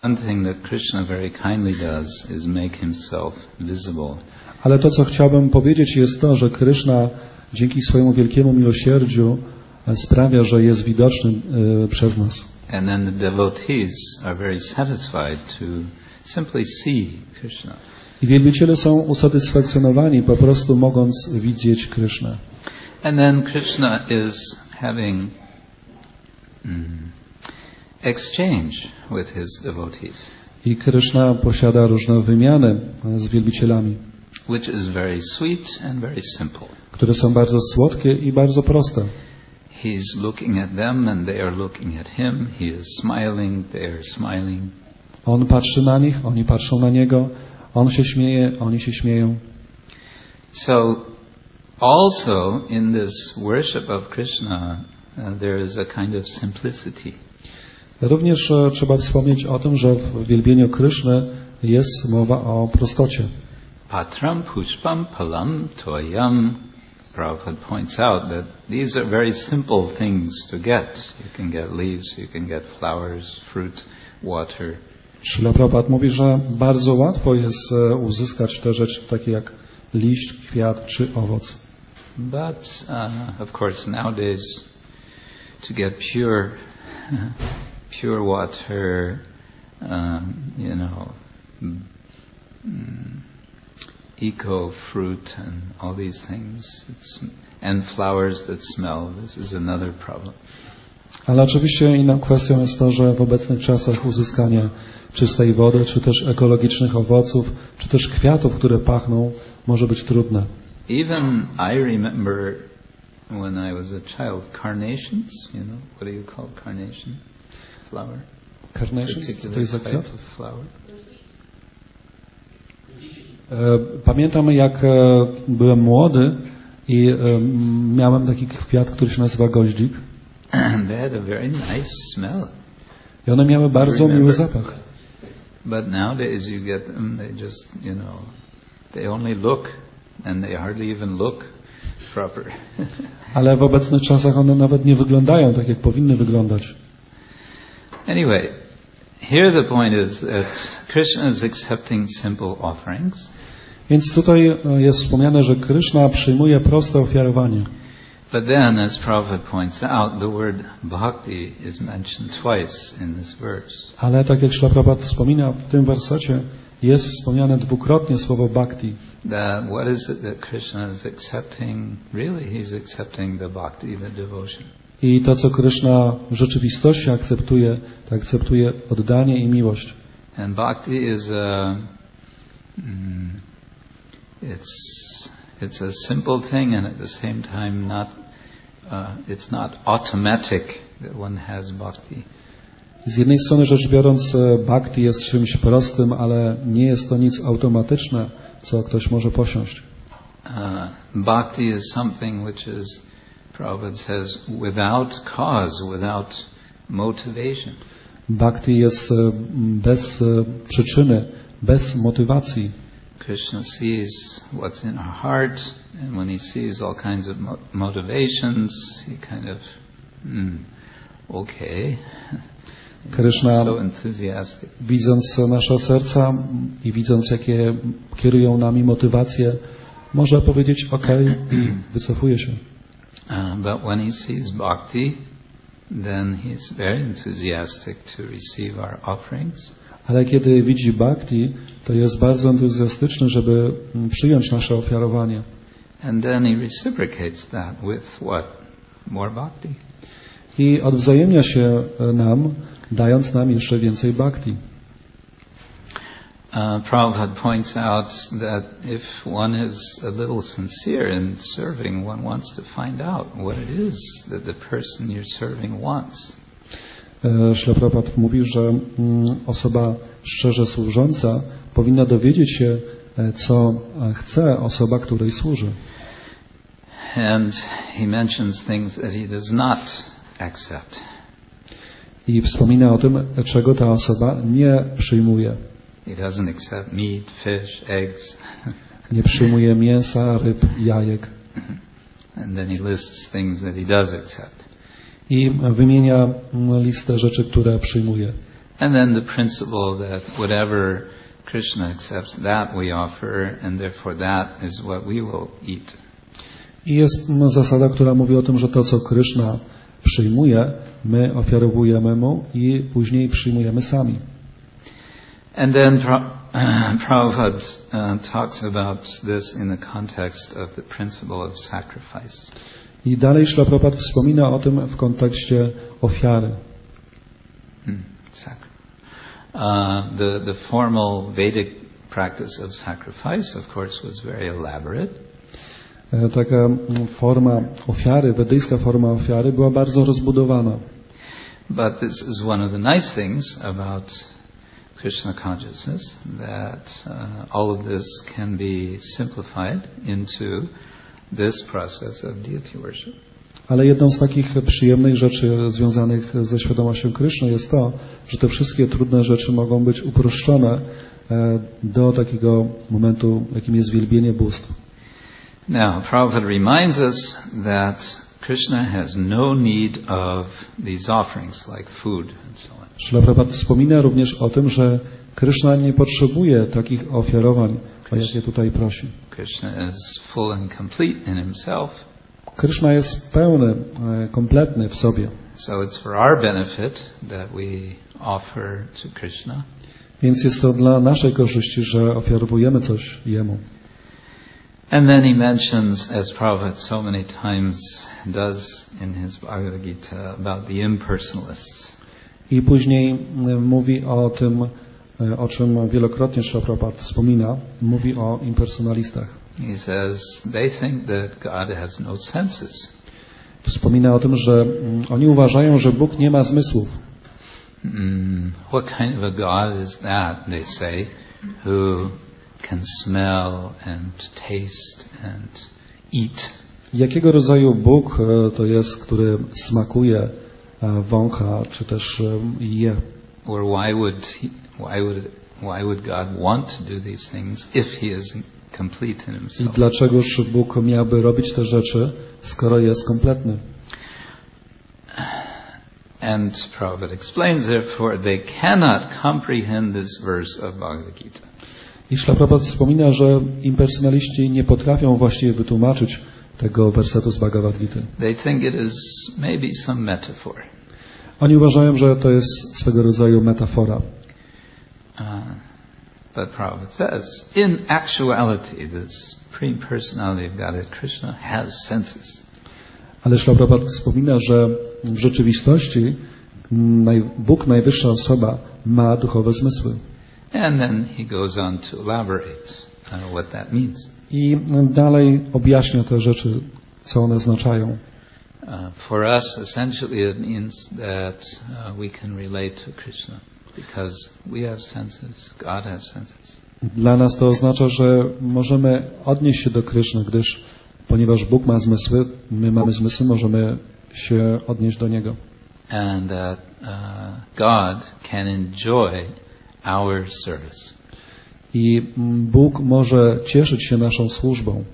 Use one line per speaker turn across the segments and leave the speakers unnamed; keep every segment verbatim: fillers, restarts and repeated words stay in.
One thing that Krishna very kindly does is make himself visible.
Ale to, co chciałbym powiedzieć, jest to, że Kryszna dzięki swojemu wielkiemu miłosierdziu sprawia, że jest widoczny y, przez nas.
And then the devotees are very satisfied to simply see Krishna.
I wielbiciele są usatysfakcjonowani po prostu mogąc widzieć Krysznę.
And then Krishna is having mm, exchange with his devotees.
I Kryszna posiada różne wymiany z wielbicielami,
which is very sweet and very simple.
które są bardzo słodkie i bardzo proste.
He's looking at them and they are looking at him. He is smiling, they are smiling.
On patrzy na nich, oni patrzą na niego. On się śmieje, oni się śmieją.
So also in this worship of Krishna uh, there is a kind of simplicity.
Również e, trzeba wspomnieć o tym, że w wielbieniu Kryszny jest mowa o prostocie.
Patram pushpam palam toyam. Prabhupada points out that these are very simple things to get. You can get leaves, you can get flowers, fruit, water.
Śrila Prabhupada mówi, że bardzo łatwo jest e, uzyskać te rzeczy takie jak liść, kwiat czy owoc.
But uh, of course nowadays to get pure pure water, um, you know, mm, eco fruit and all these things, it's, and flowers that smell. This is another problem.
Ale oczywiście inną kwestią jest to, że w obecnych czasach uzyskanie czystej wody, czy też ekologicznych owoców, czy też kwiatów, które pachną, może być trudne.
Even I remember when I was a child, carnations, you know, what do you call carnation? Flower?
Carnations? To jest za kwiat?
Flower?
Pamiętam, jak byłem młody i miałem taki kwiat, który się nazywa goździk.
They had a very nice smell.
I one miały bardzo miły zapach.
But nowadays you get them, they just, you know, they only look and they hardly even look proper.
Ale w obecnych czasach one nawet nie wyglądają tak, jak powinny wyglądać.
Anyway, here the point is that Krishna is accepting simple offerings.
Więc tutaj jest wspomniane, że Kryszna przyjmuje proste ofiarowanie.
But then, as Prabhupada points out, the word bhakti is mentioned twice in this verse.
Ale tak jak Śrila Prabhupada wspomina, w tym wersecie jest wspomniane dwukrotnie słowo bhakti.
That what is it that Krishna is accepting? Really, he's accepting the bhakti, the devotion.
I to, co Kryszna w rzeczywistości akceptuje, to akceptuje oddanie i miłość.
And bhakti is a, mm, it's it's a simple thing, and at the same time not, uh, it's not automatic that one has bhakti.
Z jednej strony rzecz biorąc, bhakti jest czymś prostym, ale nie jest to nic automatyczne, co ktoś może posiąść.
Uh, bhakti is something which is, Prabhupada says, without cause, without motivation.
Bhakti jest bez przyczyny, bez motywacji.
Krishna sees what's in our heart, and when he sees all kinds of mo- motivations, he kind of, mm, okay.
Kryszna,
so enthusiastic.
Widząc nasze serca i widząc, jakie kierują nami motywacje, może powiedzieć ok i wycofuje się.
Uh, but when he sees bhakti, then he's very enthusiastic to receive our offerings.
Ale kiedy widzi bhakti, to jest bardzo entuzjastyczny, żeby przyjąć nasze ofiarowanie.
And then he reciprocates that with what? More bhakti.
I odwzajemnia się nam, dając nam jeszcze więcej bhakti.
Uh, Prabhupada points out that if one is a little sincere in serving, one wants to find out what it is that the person you're serving wants.
Śrila Prabhupada mówi, że osoba szczerze służąca powinna dowiedzieć się, co chce osoba, której służy.
And he mentions things that he does not accept.
I wspomina o tym, czego ta osoba nie przyjmuje.
He doesn't accept meat, fish, eggs.
Nie przyjmuje mięsa, ryb, jajek.
And then he lists things that he does accept.
I wymienia listę rzeczy, które przyjmuje.
And then the principle that whatever Krishna accepts, that we offer, and therefore that is what we will eat.
I jest zasada, która mówi o tym, że to, co Kryszna przyjmuje, my ofiarowujemy mu i później przyjmujemy sami.
And then Prabhupada uh, talks about this in the context of the principle of sacrifice.
I dalej Śrīla Prabhupada wspomina o tym w kontekście ofiary.
Hmm, uh, the, the formal Vedic practice of sacrifice, of course, was very elaborate.
Taka forma ofiary, wedyjska forma ofiary była bardzo rozbudowana.
But this is one of the nice things about Krishna consciousness, that uh, all of this can be simplified into this process of deity worship.
Ale jedną z takich przyjemnych rzeczy związanych ze świadomością Kryszny jest to, że te wszystkie trudne rzeczy mogą być uproszczone do takiego momentu, jakim jest wielbienie bóstw.
Now, Prabhupada reminds us that Krishna has no need of these offerings like food and so on.
Śrīla Prabhupada wspomina również o tym, że Kryszna nie potrzebuje takich ofiarowań, o jakie tutaj prosi.
Krishna is full and complete in himself.
Kryszna jest pełny, kompletny w sobie.
So it's for our benefit that we offer to Krishna.
Więc jest to dla naszej korzyści, że ofiarowujemy coś Jemu.
And then he mentions, as Prabhupada so many times does in his Bhagavad Gita, about the impersonalists.
I później mówi o tym, o czym wielokrotnie Śrīla Prabhupada wspomina, mówi o impersonalistach.
He says they think that God has no senses.
Wspomina o tym, że oni uważają, że Bóg nie ma zmysłów.
Mm, what kind of a God is that, they say, who can smell and taste and eat?
Jakiego rodzaju Bóg to jest, który smakuje, wącha, czy też je?
Or why would he, why would why would God want to do these things if he is complete in himself?
I dlaczegoż Bóg miałby robić te rzeczy, skoro jest kompletny?
And Prabhupada explains, therefore, they cannot comprehend this verse of Bhagavad Gita.
I Śrīla Prabhupada wspomina, że impersonaliści nie potrafią właściwie wytłumaczyć tego wersetu z Bhagavad Gity.
They think it is maybe some metaphor.
Oni uważają, że to jest swego rodzaju metafora.
Uh, but Prabhupada says, in actuality, this Supreme Personality of Godhead Krishna has senses.
Ale Śrīla Prabhupada wspomina, że w rzeczywistości Bóg, najwyższa osoba, ma duchowe zmysły.
And then he goes on to elaborate uh, what that means.
I dalej objaśnia te rzeczy, co one oznaczają.
Uh, for us, essentially, it means that uh, we can relate to Krishna because we have senses, God has senses.
Dla nas to oznacza, że możemy odnieść się do Kryszny, gdyż ponieważ Bóg ma zmysły, my mamy zmysły, możemy się odnieść do Niego.
And that uh, God can enjoy our service.
I Bóg może cieszyć się naszą służbą.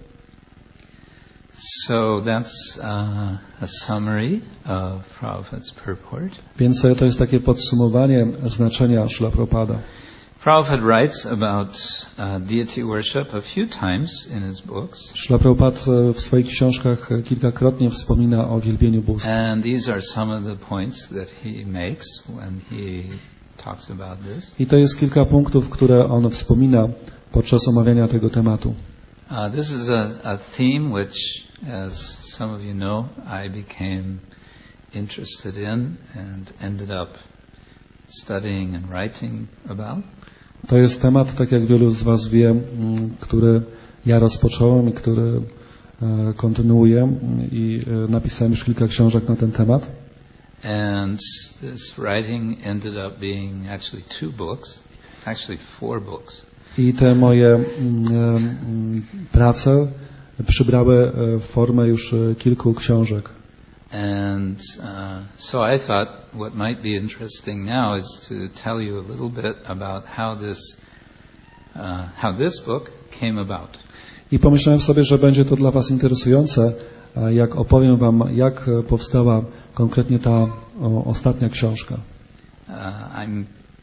So that's uh, a summary of Prabhupada's purport.
Więc to jest takie podsumowanie znaczenia Śrīla Prabhupada.
Prabhupada writes about uh, deity worship a few times in his books.
Śrīla Prabhupada w swoich książkach kilkakrotnie wspomina o wielbieniu bóstw.
And these are some of the points that he makes when he talks about this.
I to jest kilka punktów, które on wspomina podczas omawiania tego tematu.
Uh, this is a, a theme which, as some of you know, I became interested in and ended up studying and writing about.
To jest temat, tak jak wielu z was wie, który ja rozpocząłem i który kontynuuję i napisałem już kilka książek na ten temat.
And this writing ended up being actually two books, actually four books.
I te moje mm, prace przybrały formę już kilku książek.
And uh, so I thought what might be interesting now is to tell you a little bit about how this uh, how this book came about.
I pomyślałem sobie, że będzie to dla was interesujące, jak opowiem wam, jak powstała konkretnie ta o, ostatnia książka.
Uh, I'm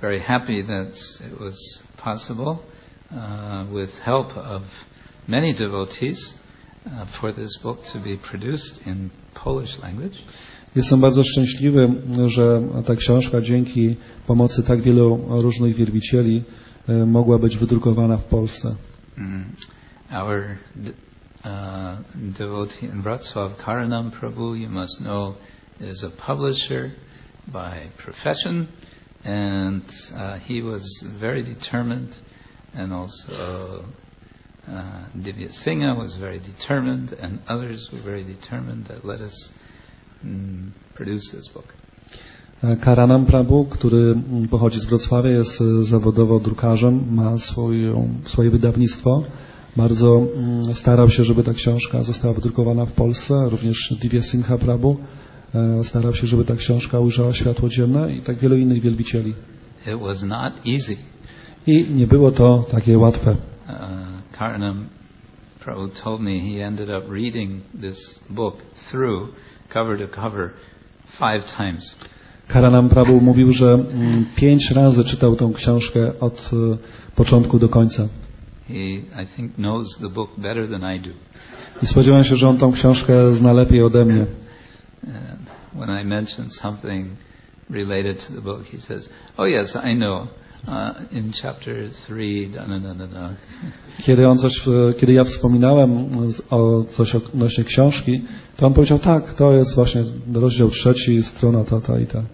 very happy that it was possible, uh, with help of many devotees, uh, for this book to be produced in Polish language.
Jestem bardzo szczęśliwy, że ta książka dzięki pomocy tak wielu różnych wielbicieli mogła być wydrukowana w Polsce.
Mm. Our uh, devotee in Wrocław, Karanam Prabhu, you must know, is a publisher by profession, and uh, he was very determined, and also uh, Divya Singha was very determined, and others were very determined that let us mm, produce this book.
Karanam Prabhu, który pochodzi z Wrocławia, jest zawodowo drukarzem, ma swoją, swoje wydawnictwo. Bardzo starał się, żeby ta książka została wydrukowana w Polsce. Również Divya Singha Prabhu starał się, żeby ta książka ujrzała światło dzienne i tak wielu innych wielbicieli.
It was not easy.
I nie było to takie łatwe.
Uh, Karanam Prabhu told me he ended up reading this book through, cover to cover, five times.
Karanam Prabhu mówił, że mm, pięć razy czytał tą książkę od y, początku do końca.
He, I think, knows the book better than I do.
I spodziewam się, że on tą książkę zna lepiej ode mnie.
And when I mention something related to the book, he says, "Oh yes, I know. Uh, in chapter three, da da da da da."
Kiedy on coś, kiedy ja wspominałem o coś odnośnie książki, to on powiedział, tak, to jest właśnie rozdział trzeci, strona ta, ta i ta.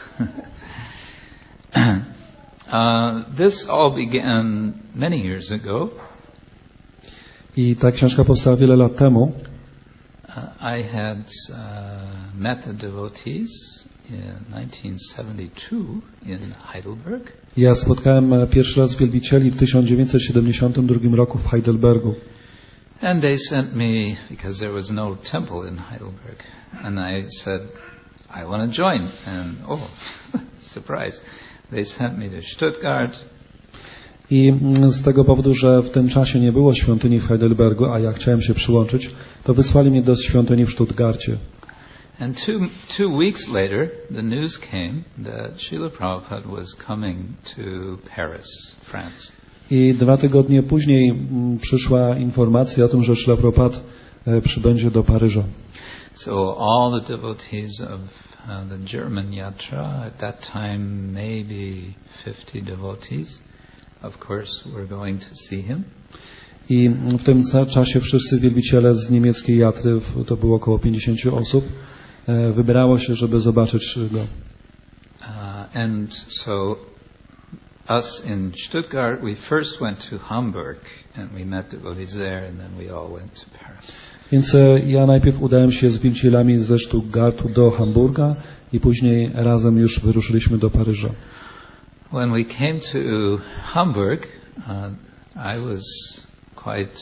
Uh, this all began many years ago.
I ta książka powstała wiele lat temu.
Uh, I had uh, met the devotees in nineteen seventy-two in Heidelberg.
Ja spotkałem pierwszy raz wielbicieli w tysiąc dziewięćset siedemdziesiątym drugim roku w Heidelbergu.
And they sent me, because there was no temple in Heidelberg, and I said, I want to join. And oh, surprise, they sent me to Stuttgart.
I z tego powodu, że w tym czasie nie było świątyni w Heidelbergu, a ja chciałem się przyłączyć, to wysłali mnie do świątyni w Stuttgarcie.
And two, two weeks later, the news came that Srila Prabhupada was coming to Paris, France.
I dwa tygodnie później m, przyszła informacja o tym, że Srila Prabhupada e, przybędzie do Paryża.
So all the devotees of uh, the German Yatra, at that time maybe fifty devotees, of course, were going to see him.
I w tym czasie wszyscy wielbiciele z niemieckiej Jatry, to było około pięćdziesięciu osób, wybrało się, żeby zobaczyć go.
Uh, and so us in Stuttgart, we first went to Hamburg and we met devotees there, and then we all went to Paris.
Więc ja najpierw udałem się z wielbicielami ze Stuttgartu do Hamburga i później razem już wyruszyliśmy do Paryża.
When we came to Hamburg, uh, I was quite,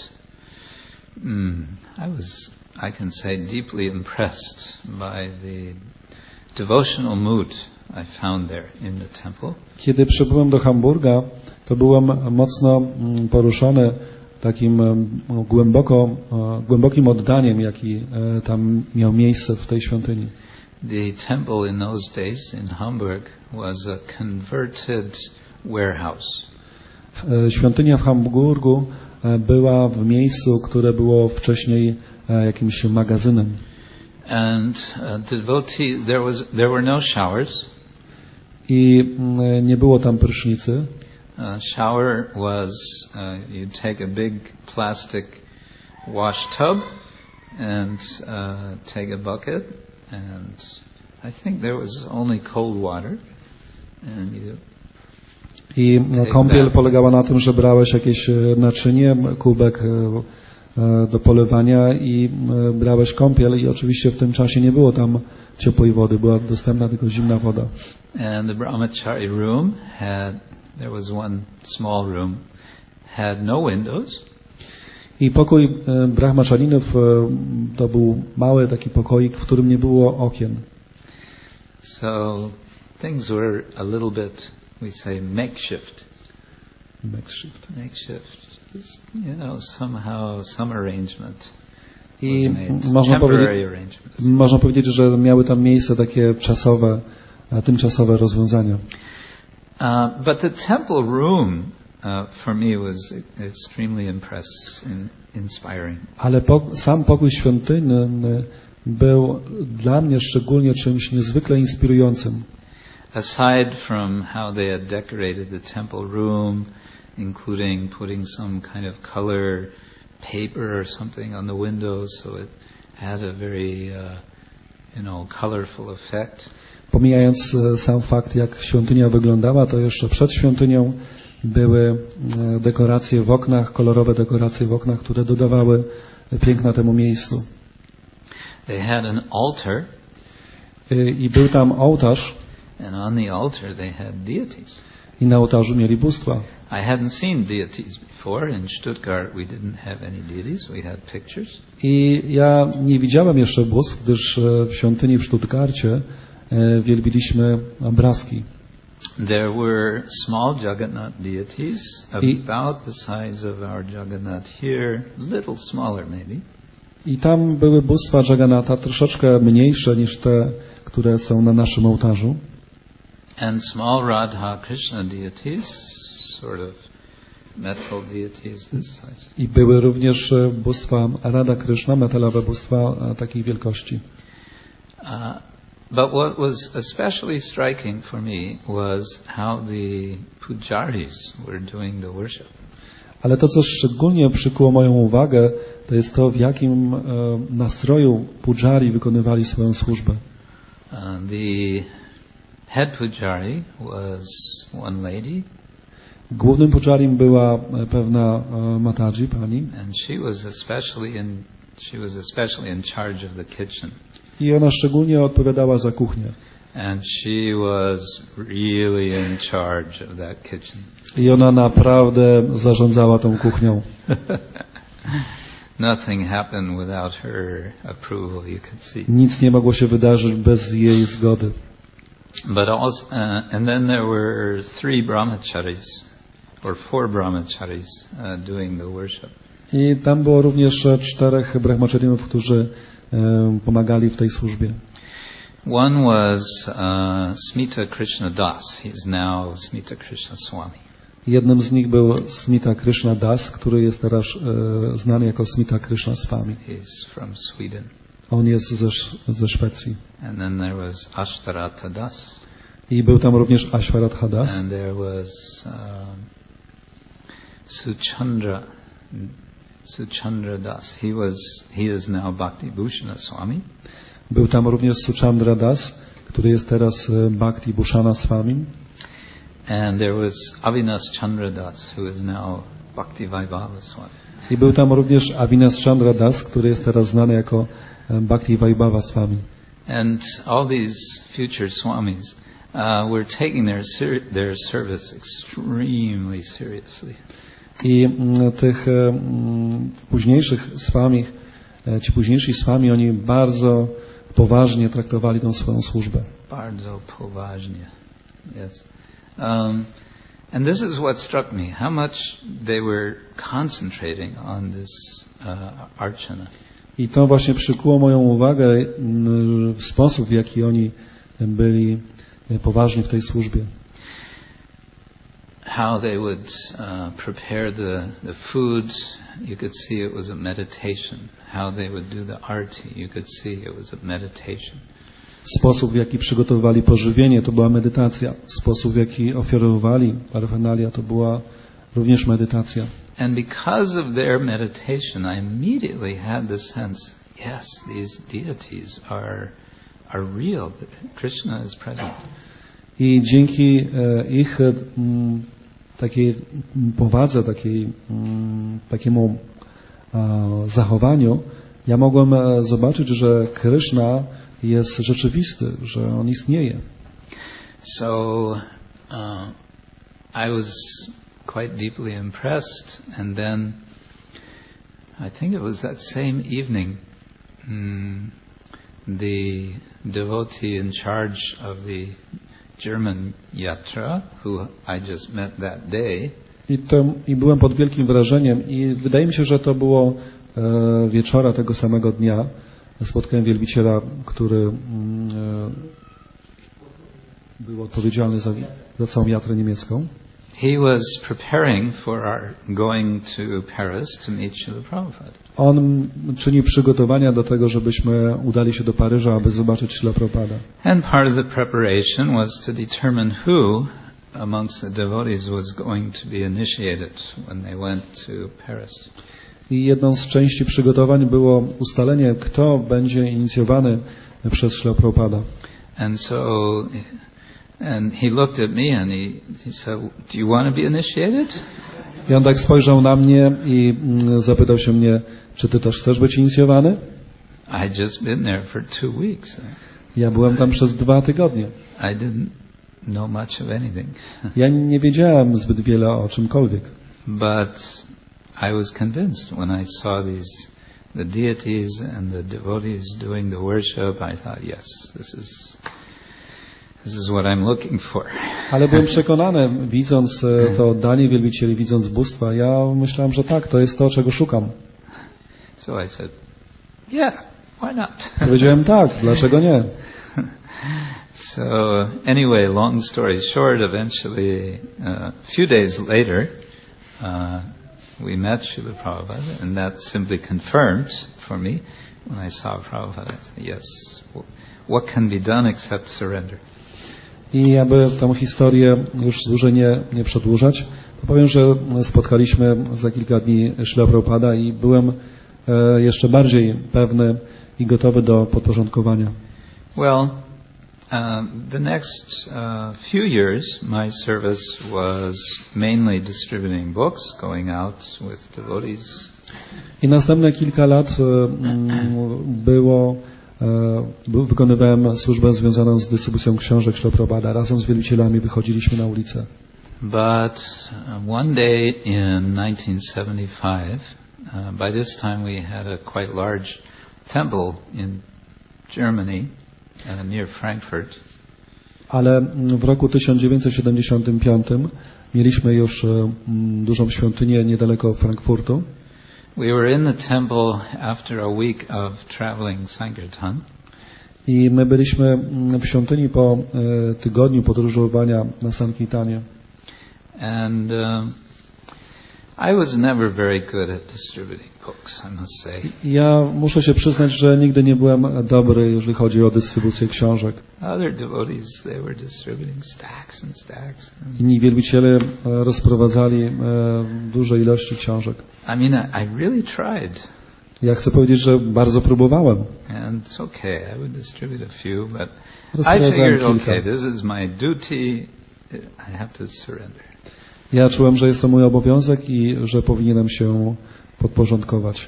mm, I was, I can say, deeply impressed by the devotional mood I found there in the temple.
Kiedy przybyłem do Hamburga, to byłem mocno poruszony takim głęboko, głębokim oddaniem, jaki tam miał miejsce w tej świątyni.
The temple in those days in Hamburg was a converted warehouse.
Świątynia w Hamburgu była w miejscu, które było wcześniej jakimś magazynem.
And uh, devotees, there was there were no showers.
I nie było tam prysznicy.
Uh, shower was uh, you'd take a big plastic wash tub and uh, take a bucket, and I think there was only cold water, and you
I kąpiel polegała na tym, że brałeś jakieś naczynie, kubek do polewania i brałeś kąpiel i oczywiście w tym czasie nie było tam ciepłej wody, była dostępna tylko zimna woda.
And the brahmachari room had, there was one small room, had no windows.
I pokój brahmacharinów to był mały taki pokoik, w którym nie było okien.
So things were a little bit, we say, makeshift.
Makeshift.
Makeshift. Just, you know, somehow some arrangement.
I można powiedzieć, można powiedzieć, że miały tam miejsce takie czasowe, tymczasowe rozwiązania.
Uh, but the temple room uh, for me was extremely impress, in, inspiring.
Ale po, sam pokój świątynny był dla mnie szczególnie czymś niezwykle inspirującym.
Aside from how they had decorated the temple room, including putting some kind of color paper or something on the windows, so it had a very, uh, you know, colorful effect.
Pomijając sam fakt, jak świątynia wyglądała, to jeszcze przed świątynią były dekoracje w oknach, kolorowe dekoracje w oknach, które dodawały piękna temu miejscu.
They had an altar.
I był tam ołtarz.
And on the altar they had deities.
I na ołtarzu mieli bóstwa.
I hadn't seen deities before. In Stuttgart we didn't have any deities. We had pictures.
I ja nie widziałem jeszcze bóstw, gdyż w świątyni w Stuttgarcie wielbiliśmy obrazki.
There were small Jagannath deities, about the size of our Jagannath here, little smaller maybe.
I tam były bóstwa Jagannatha troszeczkę mniejsze niż te, które są na naszym ołtarzu.
And small Radha Krishna deities, sort of metal deities this size.
I były również bóstwa Radha Krishna, metalowe bóstwa takiej wielkości.
Uh, but what was especially striking for me was how the pujaris were doing the worship.
Ale to, co szczególnie przykuło moją uwagę, to jest to, w jakim e, nastroju pujari wykonywali swoją służbę.
Uh, the head pujari was one lady.
Głównym pujarim była pewna e, Mataji, pani.
And she was especially in she was especially in charge of the kitchen.
I ona szczególnie odpowiadała za kuchnię.
And she was really in charge of that kitchen.
I ona naprawdę zarządzała tą kuchnią.
Nothing happened without her approval, you could see.
Nic nie mogło się wydarzyć bez jej zgody.
But also, uh, and then there were three brahmacharis, or four brahmacharis, uh, doing the worship.
I tam było również czterech brahmacharinów, którzy e, pomagali w tej służbie.
One was uh, Smita Krishna Das. He's now Smita Krishna Swami.
Jednym z nich był Smita Krishna Das, który jest teraz e, znany jako Smita Krishna Swami.
He's from Sweden.
On jest ze, ze Szwecji.
And then there was Ashtaratha Das.
I był tam również Ashvaratha Das.
And there was um, Suchandra Suchandra Das. He was he is now Bhakti Bhushana Swami.
Był tam również Suchandra Das, który jest teraz Bhakti Bhushana Swami.
And there was Avinash Chandra Das, who is now Bhakti Vaibhava Swami.
I był tam również Avinash Chandra Das, który jest teraz znany jako Bhakti Vaibhava Swami.
And all these future Swamis uh, were taking their ser- their service extremely seriously.
I m, tych m, późniejszych Swami, ci późniejsi Swami, oni bardzo poważnie traktowali tą swoją służbę.
Bardzo poważnie. Yes. Um, and this is what struck me, how much they were concentrating on this uh, archana.
I to właśnie przykuło moją uwagę w sposób, w jaki oni byli poważni w tej służbie.
How they would uh, prepare the, the food, you could see it was a meditation. How they would do the arti, you could see it was a meditation.
Sposób, w jaki przygotowywali pożywienie, to była medytacja. Sposób, w jaki ofiarowywali paraphernalia, to była również medytacja.
And because of their meditation, I immediately had the sense, yes, these deities are are real. Krishna is present.
I dzięki e, ich m, takiej powadze, takiej, m, takiemu e, zachowaniu, ja mogłem e, zobaczyć, że Krishna jest rzeczywisty, że on istnieje.
So uh, I was quite deeply impressed, and then I think it was that same evening, um, the devotee in charge of the German yatra, who I just met that day,
I, to, I byłem pod wielkim wrażeniem i wydaje mi się, że to było e, wieczora tego samego dnia. Spotkałem wielbiciela, który mm, był odpowiedzialny za, za całą wiatrę niemiecką.
He was preparing for our going to Paris to meet Srila Prabhupada.
On czyni przygotowania do tego, żebyśmy udali się do Paryża, aby zobaczyć Srila Prabhupada.
And part of the preparation was to determine who amongst the devotees was going to be initiated when they went to Paris.
I jedną z części przygotowań było ustalenie, kto będzie inicjowany przez Srila Prabhupada.
And so, and he looked at me and he, he said, "Do you want to be initiated?"
I on tak spojrzał na mnie i zapytał się mnie, czy ty też chcesz być inicjowany?
I'd just been there for two weeks.
Ja byłem tam przez dwa tygodnie.
I didn't know much of anything.
Ja nie wiedziałem zbyt wiele o czymkolwiek.
But I was convinced when I saw these the deities and the devotees doing the worship. I thought, yes, this is this is what I'm looking for.
Ale byłem przekonany, widząc to oddanie wielbicieli, widząc bóstwa, ja myślałem, że tak, to jest to, czego szukam.
So I said, yeah, why not?
Powiedziałem tak, dlaczego nie?
So anyway, long story short, eventually, uh, a few days later, uh, we met Srila Prabhupada, and that simply confirmed for me when I saw Prabhupada. I said, yes, what can be done except surrender?
I aby tę historię już dłużej nie, nie przedłużać, to powiem, że spotkaliśmy za kilka dni Srila Prabhupada i byłem e, jeszcze bardziej pewny i gotowy do podporządkowania.
Well, Uh, the next uh, few years, my service was mainly distributing books, going out with devotees.
I następne kilka lat mm, było, e, wykonywałem służbę związaną z dystrybucją książek Srila Prabhupada. Razem z wielbicielami wychodziliśmy na ulicę.
But uh, one day in nineteen seventy-five, uh, by this time we had a quite large temple in Germany. Uh, near Frankfurt.
Ale w roku tysiąc dziewięćset siedemdziesiątym piątym mieliśmy już mm, dużą świątynię niedaleko Frankfurtu.
We were in the temple after a week of traveling Sankirtan.
I my byliśmy w świątyni po e, tygodniu podróżowania na Sankirtanie.
And uh, I was never very good at distributing books, I must say.
Ja muszę się przyznać, że nigdy nie byłem dobry, jeżeli chodzi o dystrybucję książek.
Other devotees, they were distributing stacks and stacks.
Inni wielbiciele rozprowadzali e, duże ilości książek.
I mean, I, I really tried.
Ja chcę powiedzieć, że bardzo próbowałem.
And it's okay, I would distribute a few, but I figured, okay, this is my duty, I have to surrender.
Ja czułem, że jest to mój obowiązek i że powinienem się podporządkować.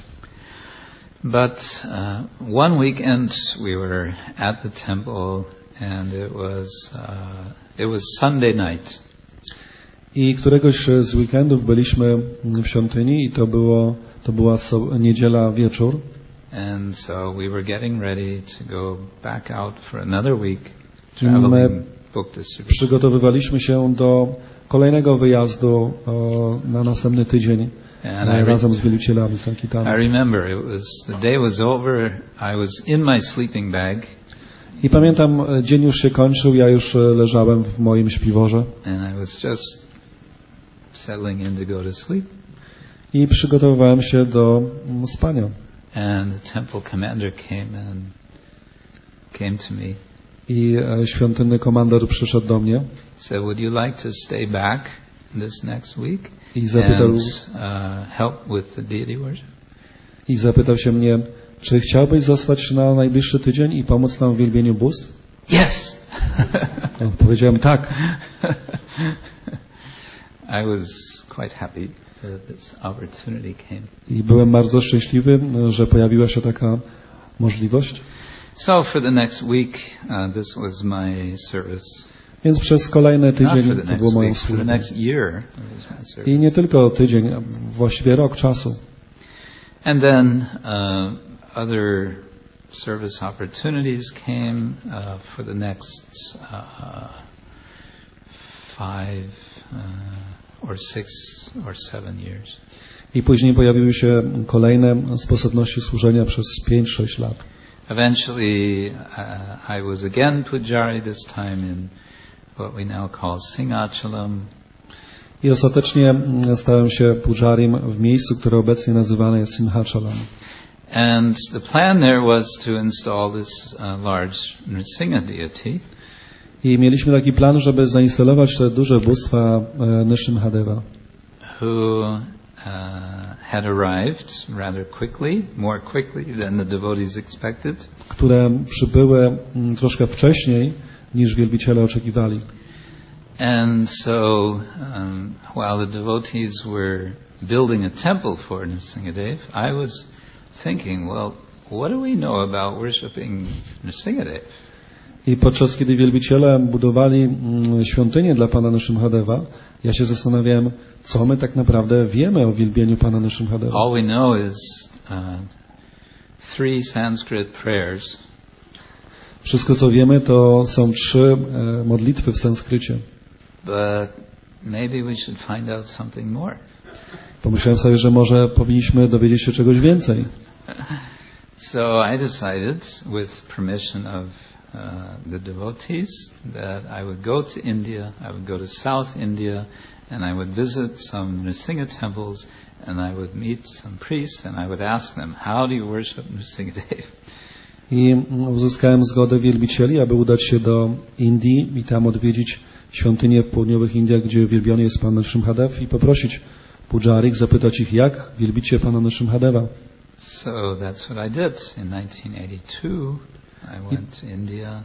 But uh, one weekend we were at the temple and it was uh, it was Sunday night.
I któregoś z weekendów byliśmy w świątyni i to było to była niedziela wieczór.
And so we were getting ready to go back out for another week traveling book distribution.
Przygotowywaliśmy się do kolejnego wyjazdu o, na następny tydzień
And
razem z wielbicielami Sankirtanu.
I remember it was the day was over. I was in my sleeping bag.
I pamiętam, dzień już się kończył, ja już leżałem w moim śpiworze.
And I was just settling in to go to sleep.
I przygotowywałem się do spania.
And the temple commander came and came to me.
I świątynny komandor przyszedł do mnie.
Said, would you like to stay back this next week
I zapytał,
and uh, help with the deity worship?
I zapytał się mnie, czy chciałbyś zostać na najbliższy tydzień i pomóc nam w wielbieniu bóstw?
Yes.
Powiedziałem tak.
I was quite happy that this opportunity came.
I byłem bardzo szczęśliwy, że pojawiła się taka możliwość.
So for the next week, uh, this was my service.
Więc przez kolejny tydzień
Not for the
to było moją
next week, for the
służbę.
next year, it was my service.
I nie tylko tydzień, właściwie rok czasu.
And then uh, other service opportunities came uh, for the next uh, five uh, or six or seven years.
I później pojawiły się kolejne sposobności służenia przez pięć sześć lat.
Eventually, uh, I was again pujari, this time in what we now call Singhachalam.
I ostatecznie stałem się pujarim w miejscu, które obecnie nazywane jest Singhachalam.
And the plan there was to install this uh, large Nrsimha deity.
I mieliśmy taki plan, żeby zainstalować te duże bóstwa e, Nrsimhadeva,
who uh, had arrived rather quickly, more quickly than the devotees expected.
które przybyły m, troszkę wcześniej niż wielbiciele oczekiwali.
And so, um, while the devotees were building a temple for Nrsimhadev, I was thinking, well, what do we know about worshipping Nrsimhadev?
I podczas kiedy wielbiciele budowali mm, świątynię dla Pana Nrsimhadeva, ja się zastanawiałem, co my tak naprawdę wiemy o wielbieniu Pana Nrsimhadeva.
All we know is uh, three Sanskrit prayers.
Wszystko, co wiemy, to są trzy e, modlitwy w sanskrycie.
But maybe we should find out something more.
Pomyślałem sobie, że może powinniśmy dowiedzieć się czegoś więcej.
So I decided, with permission of uh, the devotees, that I would go to India, I would go to South India, and I would visit some Nrsimha temples, and I would meet some priests, and I would ask them, how do you worship Nrsimhadev?
I uzyskałem zgodę wielbicieli, aby udać się do Indii i tam odwiedzić świątynię w południowych Indiach, gdzie wielbiony jest Pan Nrsimhadev, i poprosić pujarik, zapytać ich, jak wielbicie Pana Nrsimhadeva.
So that's what I did. In nineteen eighty-two, I went to India.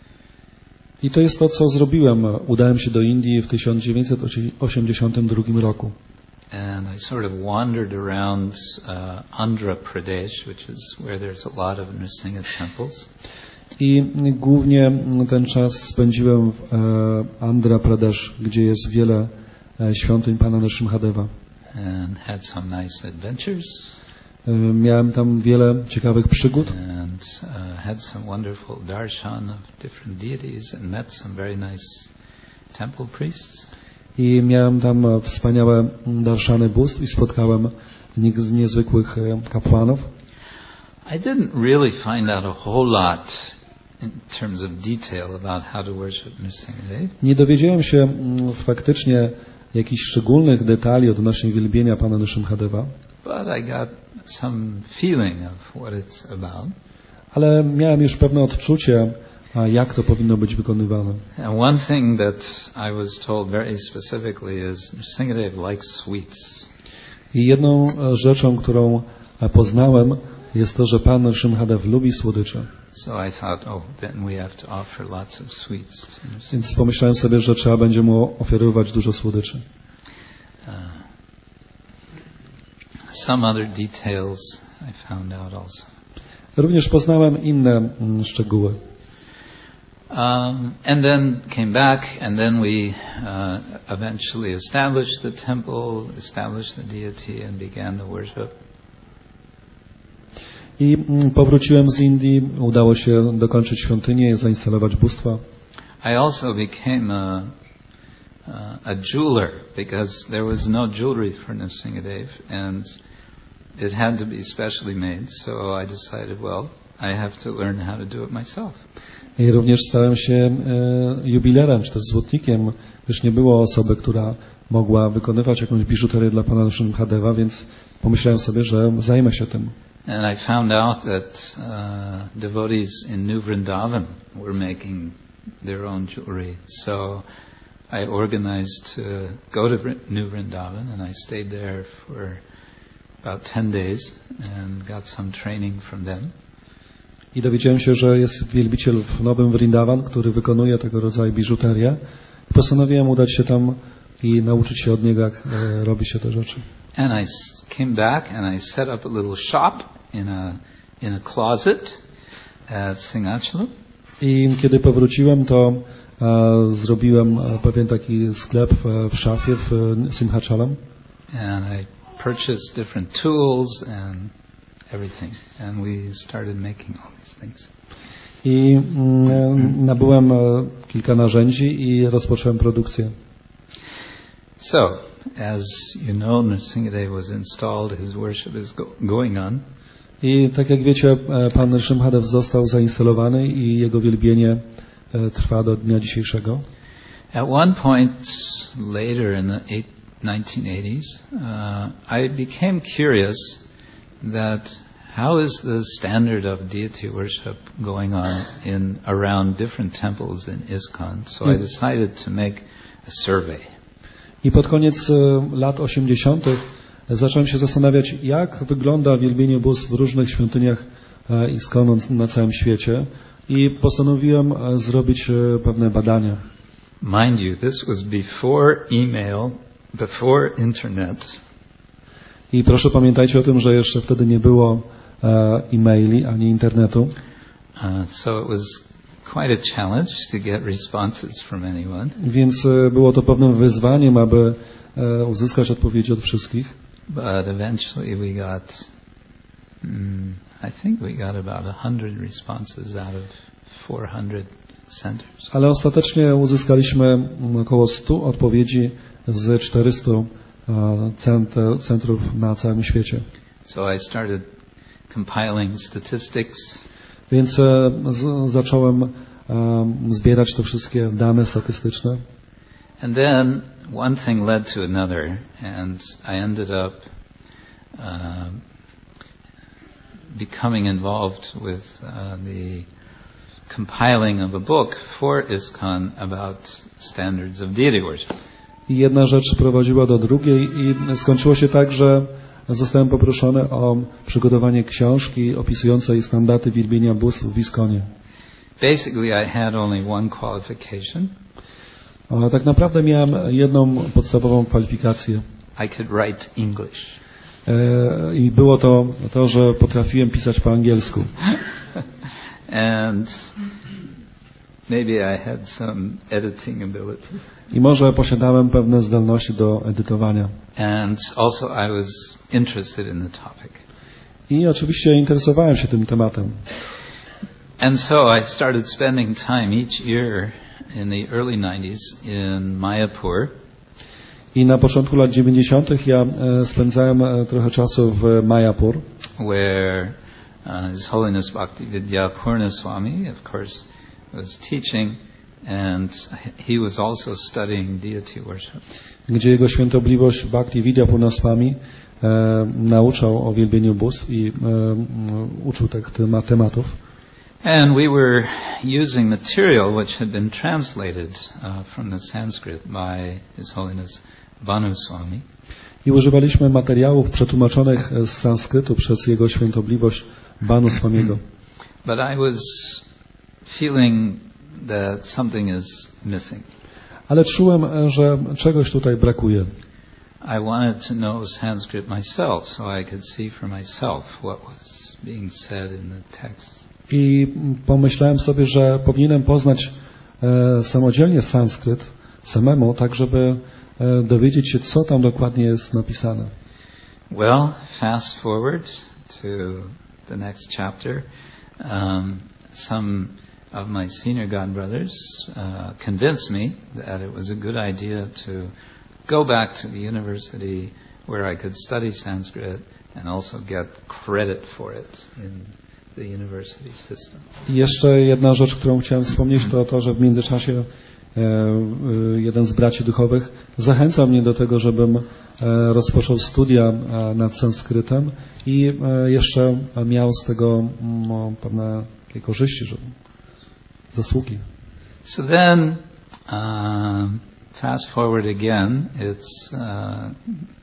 I to jest to, co zrobiłem. Udałem się do Indii w tysiąc dziewięćset osiemdziesiątym drugim roku.
And I sort of wandered around uh, Andhra Pradesh, which is where there's a lot of Nrsimha temples.
I głównie ten czas spędziłem w e, Andhra Pradesh, gdzie jest wiele e, świątyń Pana Nrsimhadeva.
And had some nice adventures.
E, miałem tam wiele ciekawych przygód.
And uh, had some wonderful darshan of different deities and met some very nice temple priests.
I miałem tam wspaniałe darszany bóstw i spotkałem nie, niezwykłych e, kapłanów.
I didn't really find out a whole lot in terms of detail about how to worship Nrsimhadev.
Nie dowiedziałem się mm, faktycznie jakichś szczególnych detali odnośnie wielbienia Pana Nrsimhadeva,
But I got some feeling of what it's about.
ale miałem już pewne odczucie, a jak to powinno być wykonywane.
And one thing that I was told very specifically is Nrsimhadev likes sweets.
I jedną e, rzeczą, którą e, poznałem, jest to, że Pan Nrsimhadev lubi słodycze.
So I thought, oh, then we have to offer lots of sweets to Nrsimhadev.
Więc pomyślałem sobie, że trzeba będzie mu ofiarować dużo słodyczy.
Uh, some other details I found out also.
Również poznałem inne mm, szczegóły.
Um, and then came back, and then we uh, eventually established the temple, established the deity, and began the worship.
I mm, powróciłem z Indii, udało się dokończyć świątynię i zainstalować bóstwa.
I also became a, a jeweler because there was no jewelry for Nrsimhadev, and it had to be specially made. So I decided, well, I have to learn how to do it myself.
I również stałem się e, jubilerem, czy też złotnikiem, gdyż nie było osoby, która mogła wykonywać jakąś biżuterię dla Pana Nrsimhadeva, więc pomyślałem sobie, że zajmę się tym.
And I found out that uh, devotees in New Vrindavan were making their own jewelry. So I organized to go to New Vrindavan, and I stayed there for about ten days and got some training from them.
I dowiedziałem się, że jest wielbiciel w Nowym Vrindavan, który wykonuje tego rodzaju biżuterię. Postanowiłem udać się tam i nauczyć się od niego, jak e, robi się te rzeczy.
And I came back and I set up a little shop in a in a closet at Singhachalam.
I kiedy powróciłem, to e, zrobiłem e, pewien taki sklep w, w szafie w e, Singhachalam.
And I purchased different tools and everything, and we started making all these things.
I mm, nabyłem e, kilka narzędzi i rozpocząłem produkcję.
So, as you know, Nrsimhadev was installed, his worship is go- going on.
I tak jak wiecie, e, Pan Nrsimhadev został zainstalowany i jego wielbienie e, trwa do dnia dzisiejszego.
At one point later in the nineteen eighties, uh, I became curious that how is the standard of deity worship going on in around different temples in ISKCON? So I decided to make a survey.
I pod koniec lat osiemdziesiątych zacząłem się zastanawiać, jak wygląda wielbienie bóstw w różnych świątyniach ISKCON na całym świecie i postanowiłem zrobić pewne badania.
Mind you, this was before email, before internet.
I proszę pamiętajcie o tym, że jeszcze wtedy nie było e-maili ani internetu.
Uh, so it was quite a challenge to get responses from anyone.
Więc było to pewnym wyzwaniem, aby e, uzyskać odpowiedzi od wszystkich.
But eventually we got, um, I think we got about a hundred responses out of four hundred centers.
Ale ostatecznie uzyskaliśmy około stu odpowiedzi z czterystu e, centrów na całym świecie.
So I started compiling statistics.
Więc e, z, zacząłem e, zbierać te wszystkie dane statystyczne.
And then one thing led to another, and I ended up uh, becoming involved with uh, the compiling of a book for ISKCON about standards of deity worship.
I jedna rzecz prowadziła do drugiej i skończyło się tak, że zostałem poproszony o przygotowanie książki opisującej standardy wielbienia bóstw w ISKCONie.
Basically, I had only one qualification.
A tak naprawdę miałem jedną podstawową kwalifikację.
I could write English.
E, I było to to, że potrafiłem pisać po angielsku.
And maybe I had some editing ability.
I może posiadałem pewne zdolności do edytowania.
And also I was interested in the topic.
I oczywiście interesowałem się tym tematem.
And so I started spending time each year in the early nineties in Mayapur.
I na początku lat dziewięćdziesiątych ja e, spędzałem e, trochę czasu w Mayapur,
where uh, His Holiness Bhaktivedanta Purna Swami, of course, was teaching, and he was also studying deity worship.
Gdzie jego świętobliwość Bhaktivedanta Purna Swami e, nauczał o wielbieniu bóstw i e, uczył tych tematów.
And we were using material which had been translated uh, from the Sanskrit by His Holiness Bhanu Swami.
I używaliśmy materiałów przetłumaczonych z sanskrytu przez jego świętobliwość Bhanu Swamiego.
But I was feeling that something is missing.
Ale czułem, że czegoś tutaj brakuje.
I wanted to know Sanskrit myself, so I could see for myself what was being said in the text.
I pomyślałem sobie, że powinienem poznać e, samodzielnie sanskryt samemu, tak żeby e, dowiedzieć się, co tam dokładnie jest napisane.
Well, fast forward to the next chapter. Um, some of my senior god brothers uh, convinced me that it was a good idea to go back to the university where I could study Sanskrit and also get credit for it in the university system.
I jeszcze jedna rzecz, którą chciałem wspomnieć, to to, że w międzyczasie e, jeden z braci duchowych zachęcał mnie do tego, żebym e, rozpoczął studia e, nad sanskrytem i e, jeszcze miał z tego no, pewne takie korzyści, że, zasługi.
So then, um, fast forward again, it's uh,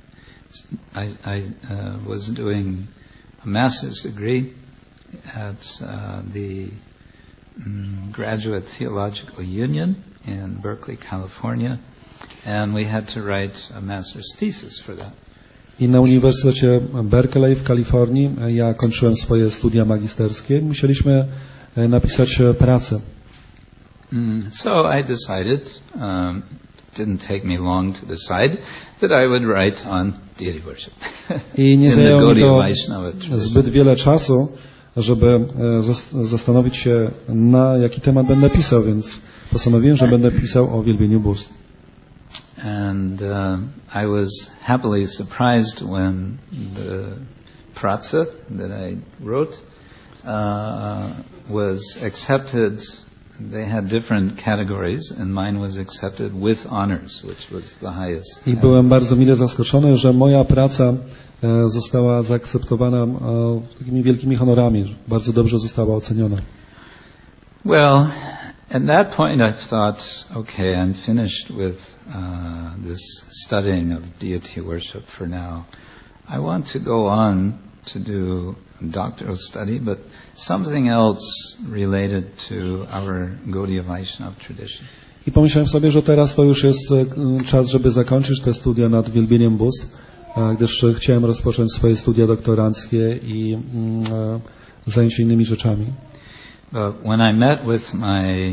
I, I uh, was doing a master's degree at uh, the um, Graduate Theological Union in Berkeley, California, and we had to write a master's thesis for that.
I na Uniwersytecie Berkeley w Kalifornii ja kończyłem swoje studia magisterskie. Musieliśmy napisać pracę.
Mm, so I decided, um, didn't take me long to decide, that I would write on deity worship.
I nie zajęło mi to
Vaishnava
zbyt wiele czasu, żeby zastanowić się, na jaki temat będę pisał, więc postanowiłem, że będę pisał o wielbieniu bóstw.
And uh, I was happily surprised when the pratsa that I wrote uh, was accepted they had different categories, and mine was accepted with honors, which was the highest.
I byłem bardzo mile zaskoczony, że moja praca została zaakceptowana takimi wielkimi honorami, że bardzo dobrze została oceniona.
Well, at that point I thought, okay, I'm finished with uh, this studying of deity worship for now. I want to go on to do doctoral study, but something else related to our Gaudiya Vaishnava tradition.
I pomyślałem sobie, że teraz to już jest czas, żeby zakończyć te studia nad wielbieniem bóstw, gdyż chciałem rozpocząć swoje studia doktoranckie i mm, zająć się innymi rzeczami.
But when I met with my,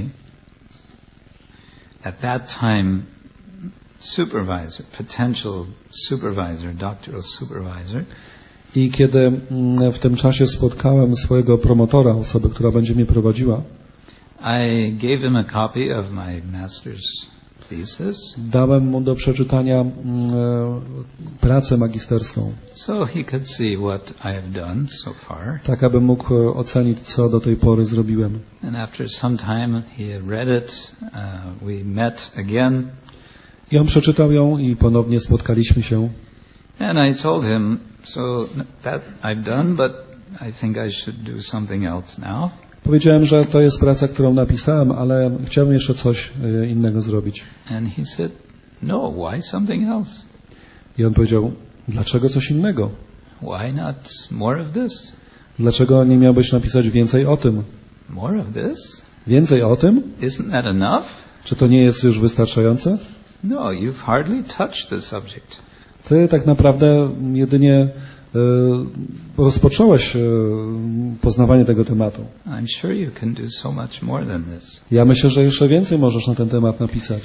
at that time, supervisor, potential supervisor, doctoral supervisor,
i kiedy w tym czasie spotkałem swojego promotora, osobę, która będzie mnie prowadziła,
I gave him a copy of my master's thesis.
Dałem mu do przeczytania e, pracę magisterską.
So he could see what I have done so far.
Tak, aby mógł ocenić, co do tej pory zrobiłem.
And after some time he had read it. Uh, we met again.
I on przeczytał ją i ponownie spotkaliśmy się.
And I told him, so that I've done, but I think I should do something else now.
Powiedziałem, że to jest praca, którą napisałem, ale chciałbym jeszcze coś innego zrobić.
And he said, no, why something else?
I on powiedział, dlaczego coś innego?
Why not more of this?
Dlaczego nie miałbyś napisać więcej o tym?
More of this?
Więcej o tym?
Isn't that enough?
Czy to nie jest już wystarczające?
No, you've hardly touched the subject.
Ty tak naprawdę jedynie e, rozpocząłeś e, poznawanie tego tematu.
I'm sure you can do so much more than this.
Ja myślę, że jeszcze więcej możesz na ten temat napisać.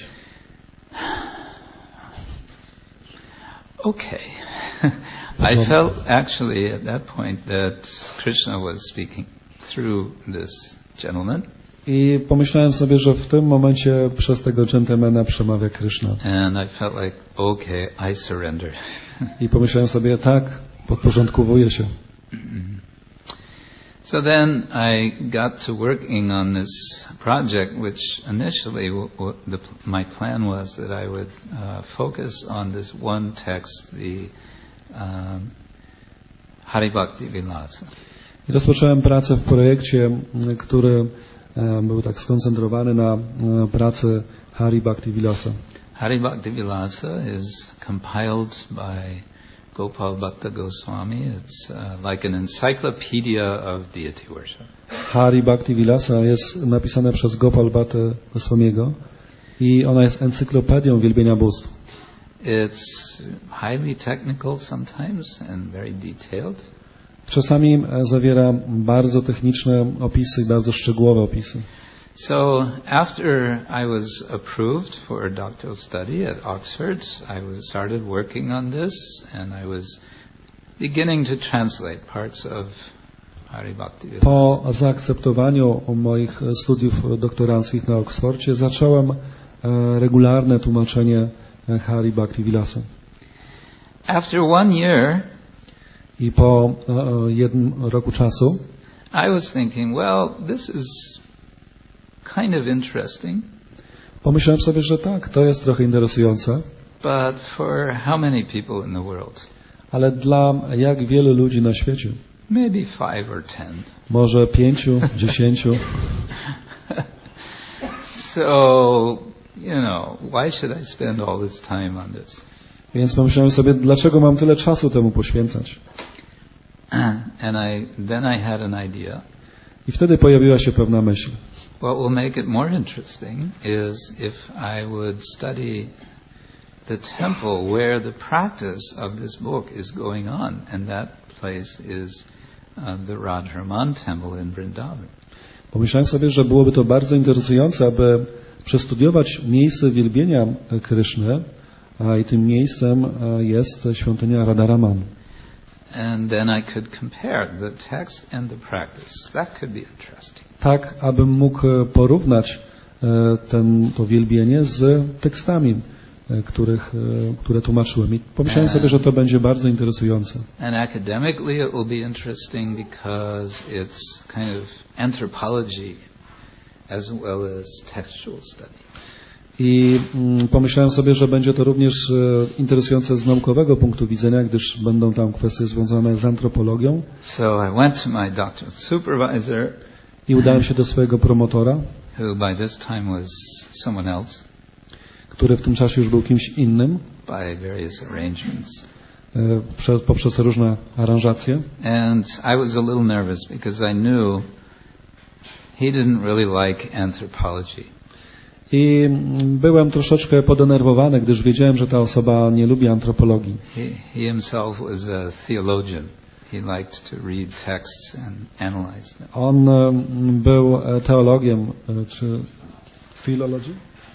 Okay. I felt actually at that point that Krishna was speaking through this gentleman.
I pomyślałem sobie, że w tym momencie przez tego dżentelmena przemawia Krishna.
And I felt like, okay, I surrender.
I pomyślałem sobie, tak, podporządkowuję się.
So then I got to working on this project, which initially w- w- the, my plan was that I would uh, focus on this one text, the um, Haribhakti Vilasa.
I rozpocząłem pracę w projekcie, który e, był tak skoncentrowany na e, pracy Hari Bhakti Vilasa.
Haribhakti Vilasa is compiled by Gopal Bhatta Goswami. It's uh, like an encyclopedia of deity worship.
Hari Bhakti Vilasa jest napisane przez Gopal Bhatta Goswamiego i ona jest encyklopedią wielbienia bóstw.
It's highly technical sometimes and very detailed.
Czasami zawiera bardzo techniczne opisy i bardzo szczegółowe opisy.
So after I was approved for a doctoral study at Oxford, I was started working on this, and I was beginning to translate parts of Haribhakti Vilasa.
Po zaakceptowaniu moich studiów doktoranckich na Oksfordzie zacząłem regularne tłumaczenie Hari Bhakti Vilasa.
After one year,
I po jednym roku czasu
I was thinking, well, this is kind of interesting,
pomyślałem sobie, że tak, to jest trochę interesujące,
but for how many people in the world?
ale dla jak wielu ludzi na świecie?
Maybe five or ten.
Może pięciu, dziesięciu.
So, you know, why should I spend all this time on this?
Więc pomyślałem sobie, dlaczego mam tyle czasu temu poświęcać?
And I then I had an idea.
I wtedy pojawiła się pewna myśl.
What will make it more interesting is if I would study the temple where the practice of this book is going on, and that place is uh, the Radharaman temple in Vrindavan.
Pomyślałem sobie, że byłoby to bardzo interesujące, aby przestudiować miejsce wielbienia Kryszny, a i tym miejscem jest świątynia Radharaman.
And then I could compare the text and the practice. That could be interesting.
Tak, abym mógł porównać ten, to wielbienie z tekstami, których, które tłumaczyłem. I pomyślałem sobie, że to będzie bardzo interesujące.
And academically it will be interesting because it's kind of anthropology as well as textual study.
I mm, pomyślałem sobie, że będzie to również e, interesujące z naukowego punktu widzenia, gdyż będą tam kwestie związane z antropologią.
So I went to my doctoral supervisor.
I udałem się do swojego promotora,
who by this time was someone else,
który w tym czasie już był kimś innym,
by various arrangements.
e, przez, poprzez różne aranżacje.
And I was a little nervous because I knew he didn't really like anthropology.
I byłem troszeczkę podenerwowany, gdyż wiedziałem, że ta osoba nie lubi antropologii.
He, he himself was a theologian. He liked to read texts and analyze them.
On był teologiem, czy filologii?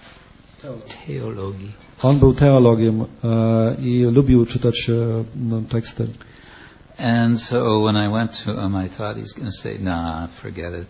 Teologii.
On był teologiem e, i lubił czytać e, no, teksty.
And so when I went to him, I thought he's going to say, "Nah, forget it."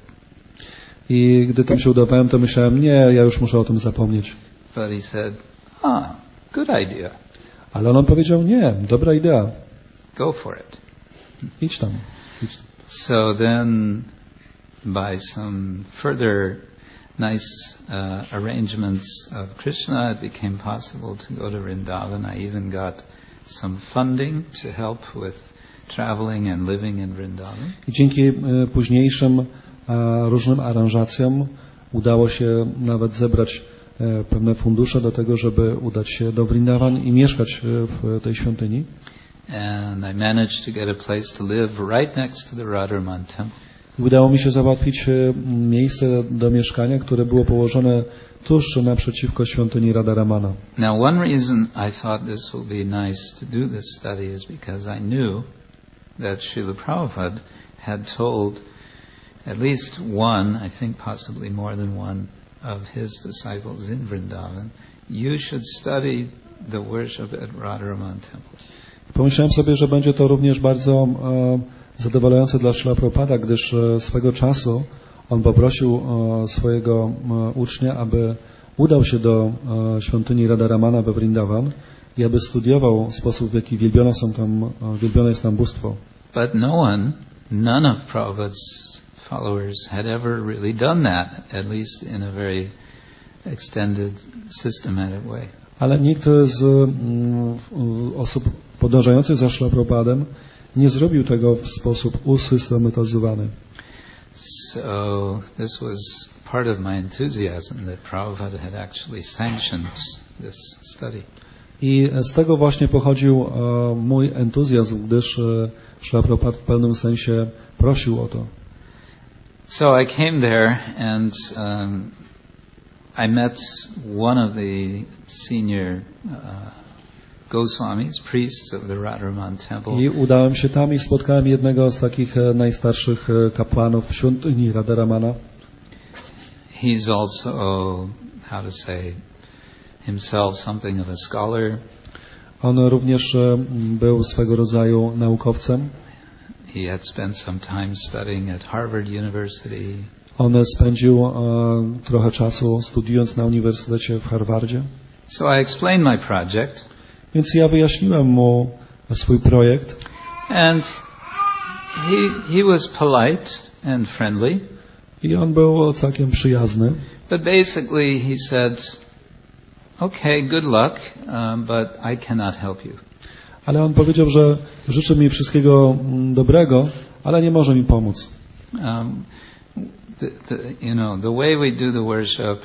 I gdy tam się udawałem, to myślałem, nie, ja już muszę o tym zapomnieć.
But he said, "Ah, good idea.
Ale on powiedział, nie, dobra idea,
Go for it."
idź tam. Idź tam.
So then, by some further nice uh, arrangements of Krishna, it became possible to go to Vrindavan. I even got some funding to help with traveling and living in Vrindavan.
I dzięki e, późniejszym e, różnym aranżacjom udało się nawet zebrać e, pewne fundusze do tego, żeby udać się do Vrindavan i mieszkać e, w tej świątyni.
And I managed to get a place to live right next to the Radharaman temple.
I udało mi się załatwić e, miejsce do mieszkania, które było położone tuż naprzeciwko świątyni Radharamana.
Now, one reason I thought this would be nice to do this study is because I knew that Srila Prabhupada had told at least one, I think possibly more than one, of his disciples in Vrindavan, you should study the worship at Radharaman temple.
Pomyślałem sobie, że będzie to również bardzo e, zadowalające dla Srila Prabhupada, gdyż e, swego czasu on poprosił e, swojego e, ucznia, aby udał się do e, świątyni Radharamana we Vrindavan i aby studiował sposób, w jaki wielbione, są tam, e, wielbione jest tam bóstwo.
But no one, none of Prabhupada's followers had ever really done that, at least in a very extended, systematic way.
Ale nikt z mm, osób podążających za Srila Prabhupadem nie zrobił tego w sposób usystematyzowany.
So this was part of my enthusiasm that Prabhupada had actually sanctioned this study.
I z tego właśnie pochodził e, mój entuzjazm, gdyż e, Srila Prabhupada w pewnym sensie prosił o to.
So I came there and um, I met one of the senior uh, Goswamis, priests of the Radharaman temple.
I udałem się tam i spotkałem jednego z takich e, najstarszych e, kapłanów świątyni Radharamana.
He's also, how to say, himself something of a scholar.
On również e, był swego rodzaju naukowcem.
He had spent some time studying at Harvard University.
On spędził e, trochę czasu studiując na uniwersytecie w Harvardzie.
So I explained my project.
Więc ja wyjaśniłem mu swój projekt.
And he he was polite and friendly.
I on był całkiem przyjazny.
But basically he said, "Okay, good luck, um, but I cannot help you."
Ale on powiedział, że życzy mi wszystkiego dobrego, ale nie może mi pomóc.
Um, the, the, you know, the way we do the worship,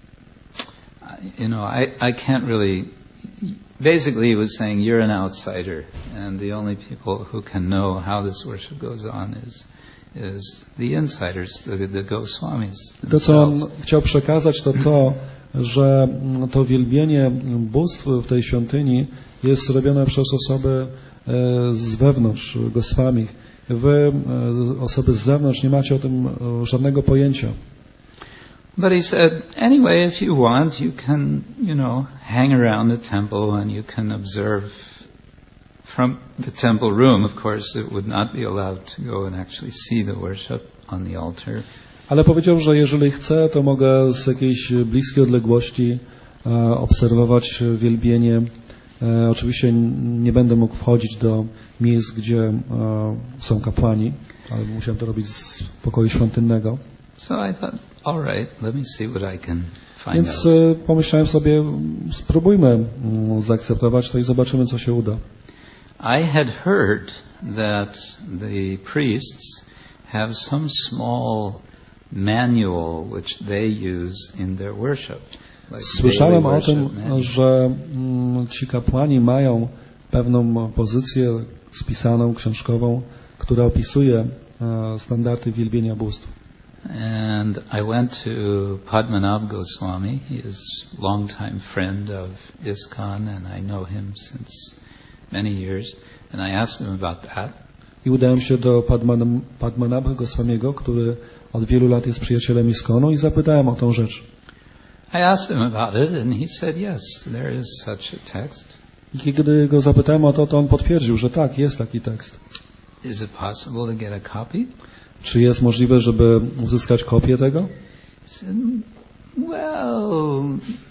you know, I, I can't really. Basically, he was saying you're an outsider, and the only people who can know how this worship goes on is is the insiders, the, the Goswamis themselves.
To, co on chciał przekazać, to to, że to wielbienie bóstw w tej świątyni jest robione przez osoby z wewnątrz, Goswami. Wy, osoby z zewnątrz, nie macie o tym żadnego pojęcia.
But he said, anyway, if you want, you can, you know, hang around the temple and you can observe from the temple room. Of course, it would not be allowed to go and actually see the worship on the altar.
Ale powiedział, że jeżeli chcę, to mogę z jakiejś bliskiej odległości e, obserwować wielbienie. E, oczywiście nie będę mógł wchodzić do miejsc, gdzie e, są kapłani, ale musiałem to robić z pokoju świątynnego.
So I thought, all right, let me see what I can find
Więc
out.
e, pomyślałem sobie, spróbujmy mm, zaakceptować to i zobaczymy, co się uda.
I had heard that the priests have some small manual which they use in their worship. Like
Słyszałem
daily
o tym,
worship manual.
że mm, ci kapłani mają pewną pozycję spisaną, książkową, która opisuje e, standardy wielbienia bóstw.
And I went to Padmanabh Goswami. He is a long-time friend of ISKCON, and I know him since many years. And I asked him about that.
I udałem się do Padman, Padmanabha Goswamiego, który od wielu lat jest przyjacielem ISKCONu, i zapytałem o tą rzecz.
I asked him about it, and he said, yes, there is such a text.
I kiedy go zapytałem o to, to on potwierdził, że tak, jest taki tekst.
Is it possible to get a copy?
Czy jest możliwe, żeby uzyskać kopię tego?
I said, well,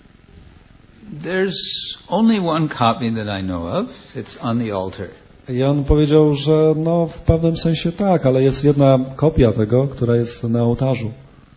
there's only one copy that I know of. It's on the altar.
I on powiedział, że no w pewnym sensie tak, ale jest jedna kopia tego, która jest na ołtarzu.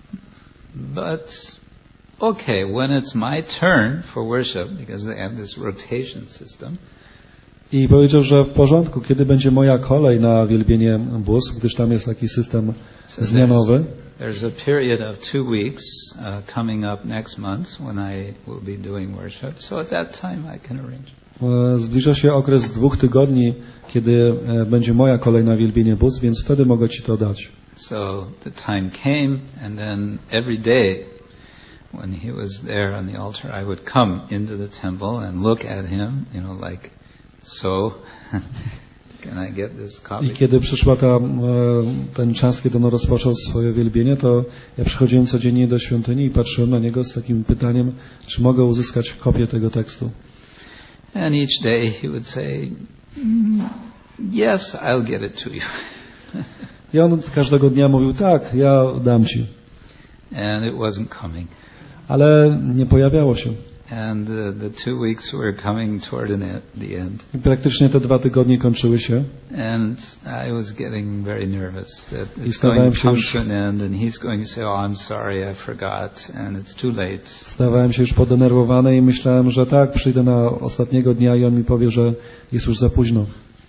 But okay, when it's my turn for worship, because they have this rotation system.
I powiedział, że w porządku, kiedy będzie moja kolej na wielbienie bóstw, gdyż tam jest taki system
So
zmianowy.
there's, there's a period of two weeks uh, coming up next month when I will be doing worship. So at that time I can arrange.
E, Zbliża się okres dwóch tygodni, kiedy e, będzie moja kolej na wielbienie bóstw, więc wtedy mogę Ci to dać.
So the time came, and then every day when he was there on the altar, I would come into the temple and look at him, you know, like, so, can I get this copy?
I kiedy przyszła ta, e, ten czas, kiedy on rozpoczął swoje wielbienie, to ja przychodziłem codziennie do świątyni i patrzyłem na niego z takim pytaniem, czy mogę uzyskać kopię tego tekstu.
And each day he would say, mm, yes, I'll get it to you.
I on każdego dnia mówił, tak, ja dam Ci.
And it wasn't coming.
Ale nie pojawiało się.
And uh, the two weeks were coming toward an e- the end.
I praktycznie te dwa tygodnie kończyły się.
And I was getting very nervous that
I
it's
stawałem
going to
się
come
już-
to an end, and he's going to say, "Oh, I'm sorry, I forgot," and it's too late.
Stawałem się już podenerwowany i myślałem, że tak, przyjdę na ostatniego dnia i on mi powie, że jest już za późno.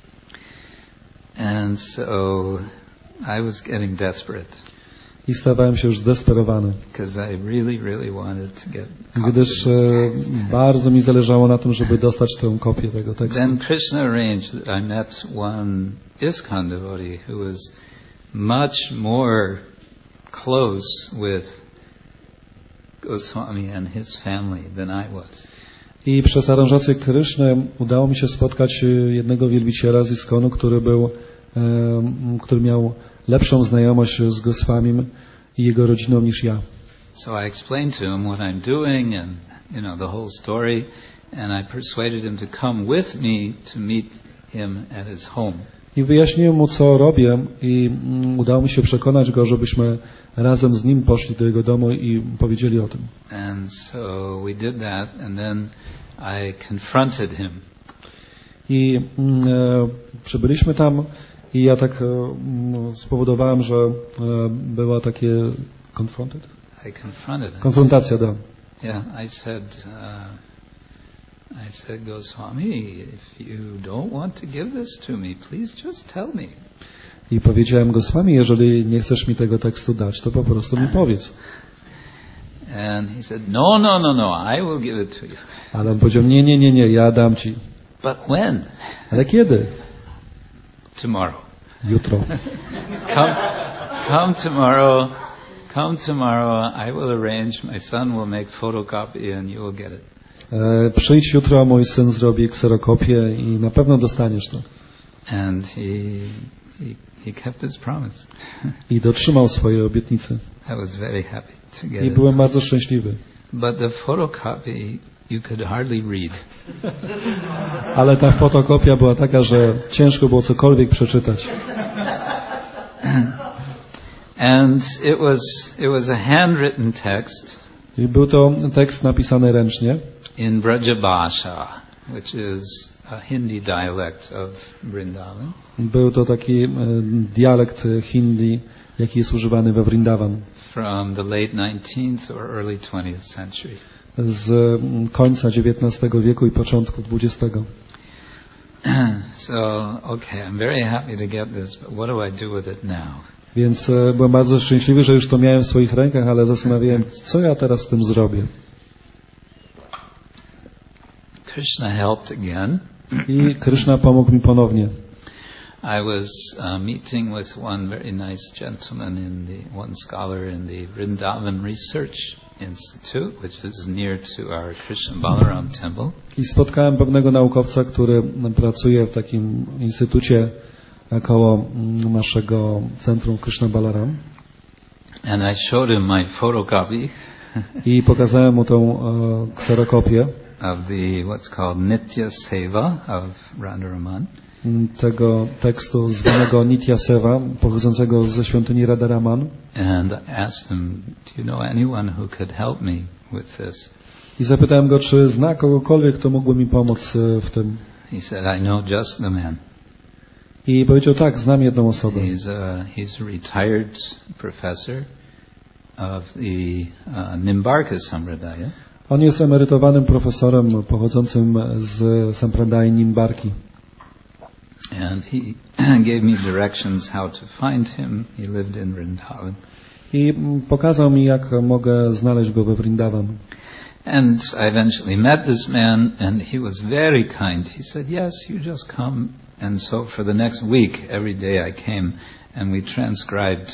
And so I was getting desperate
I stawałem się już zdesperowany,
because I really, really wanted to get a copy of
gdyż
this
e,
text.
bardzo mi zależało na tym, żeby dostać tę kopię tego tekstu.
Then Krishna arranged that I met one ISKCON devotee who was much more close with Goswami and his family than I was.
I przez aranżację Kryszny udało mi się spotkać jednego wielbiciela z ISKCONu, który był, e, który miał lepszą znajomość z Goswamim i jego rodziną niż ja.
So I explained to him what I'm doing and, you know, the whole story, and I persuaded him to come with me to meet him at his home.
I wyjaśniłem mu, co robię, i mm, udało mi się przekonać go, żebyśmy razem z nim poszli do jego domu i powiedzieli o tym.
And so we did that, and then I confronted him.
I mm, e, przybyliśmy tam i ja tak e, mm, spowodowałem, że e, była takie confronted?
I confronted him.
konfrontacja, da.
Yeah, I said, uh, I said, Goswami, if you don't want to give this to me, please just tell me.
I powiedziałem Goswami, jeżeli nie chcesz mi tego tekstu dać, to po prostu mi powiedz.
And he said, no, no, no, no, I will give it to you.
Ale on powiedział, nie, nie, nie, nie, ja dam ci.
But when?
Ale kiedy?
Tomorrow.
Jutro.
Come, come tomorrow. Come tomorrow. I will arrange. My son will make photocopy, and you will get it.
E, przyjdź jutro, mój syn zrobi kserokopię i na pewno dostaniesz to.
And he, he, he kept his promise.
I dotrzymał swojej obietnicy.
I was very happy to get
I
it.
byłem bardzo szczęśliwy.
But the photocopy you could hardly read.
Ale ta fotokopia była taka, że ciężko było cokolwiek przeczytać.
And it was it was a handwritten text
I był to tekst napisany ręcznie
in Brajabhasha, which is a Hindi dialect of Vrindavan.
Był to taki e, dialekt hindi, jaki jest używany we Vrindavan.
from the late nineteenth or early twentieth century.
Z końca dziewiętnastego wieku i początku dwudziestego.
So, okay, I'm very happy to get this, but what do I do with it now?
Więc byłem bardzo szczęśliwy, że już to miałem w swoich rękach, ale zastanawiałem, co ja teraz z tym zrobię.
Krishna helped again.
I Krishna pomógł mi ponownie.
I was uh, meeting with one very nice gentleman in the one scholar in the Vrindavan Research Institute, which is near to our Krishna Balaram temple.
I spotkałem pewnego naukowca, który pracuje w takim instytucie koło naszego centrum Krishna Balaram.
And I showed him my photocopy.
I pokazałem mu tą uh, kserokopię
of the what's called Nitya Seva of Radharaman.
Tego tekstu zwanego Nitya Seva, pochodzącego ze świątyni Radharaman.
And I asked him, do you know anyone who could help me with this?
I zapytałem go, czy zna kogokolwiek, kto mógłby mi pomóc w tym.
He said, I know just the man.
I powiedział, tak, znam jedną osobę.
He's a, he's a retired professor of the uh, Nimbarka Sampradaya.
On jest emerytowanym profesorem pochodzącym z Sampradai Nimbarki.
And he gave me directions how to find him. He lived in Vrindavan.
I pokazał mi, jak mogę znaleźć go we Vrindavan.
And I eventually met this man, and he was very kind. He said, yes, you just come. And so for the next week, every day I came, and we transcribed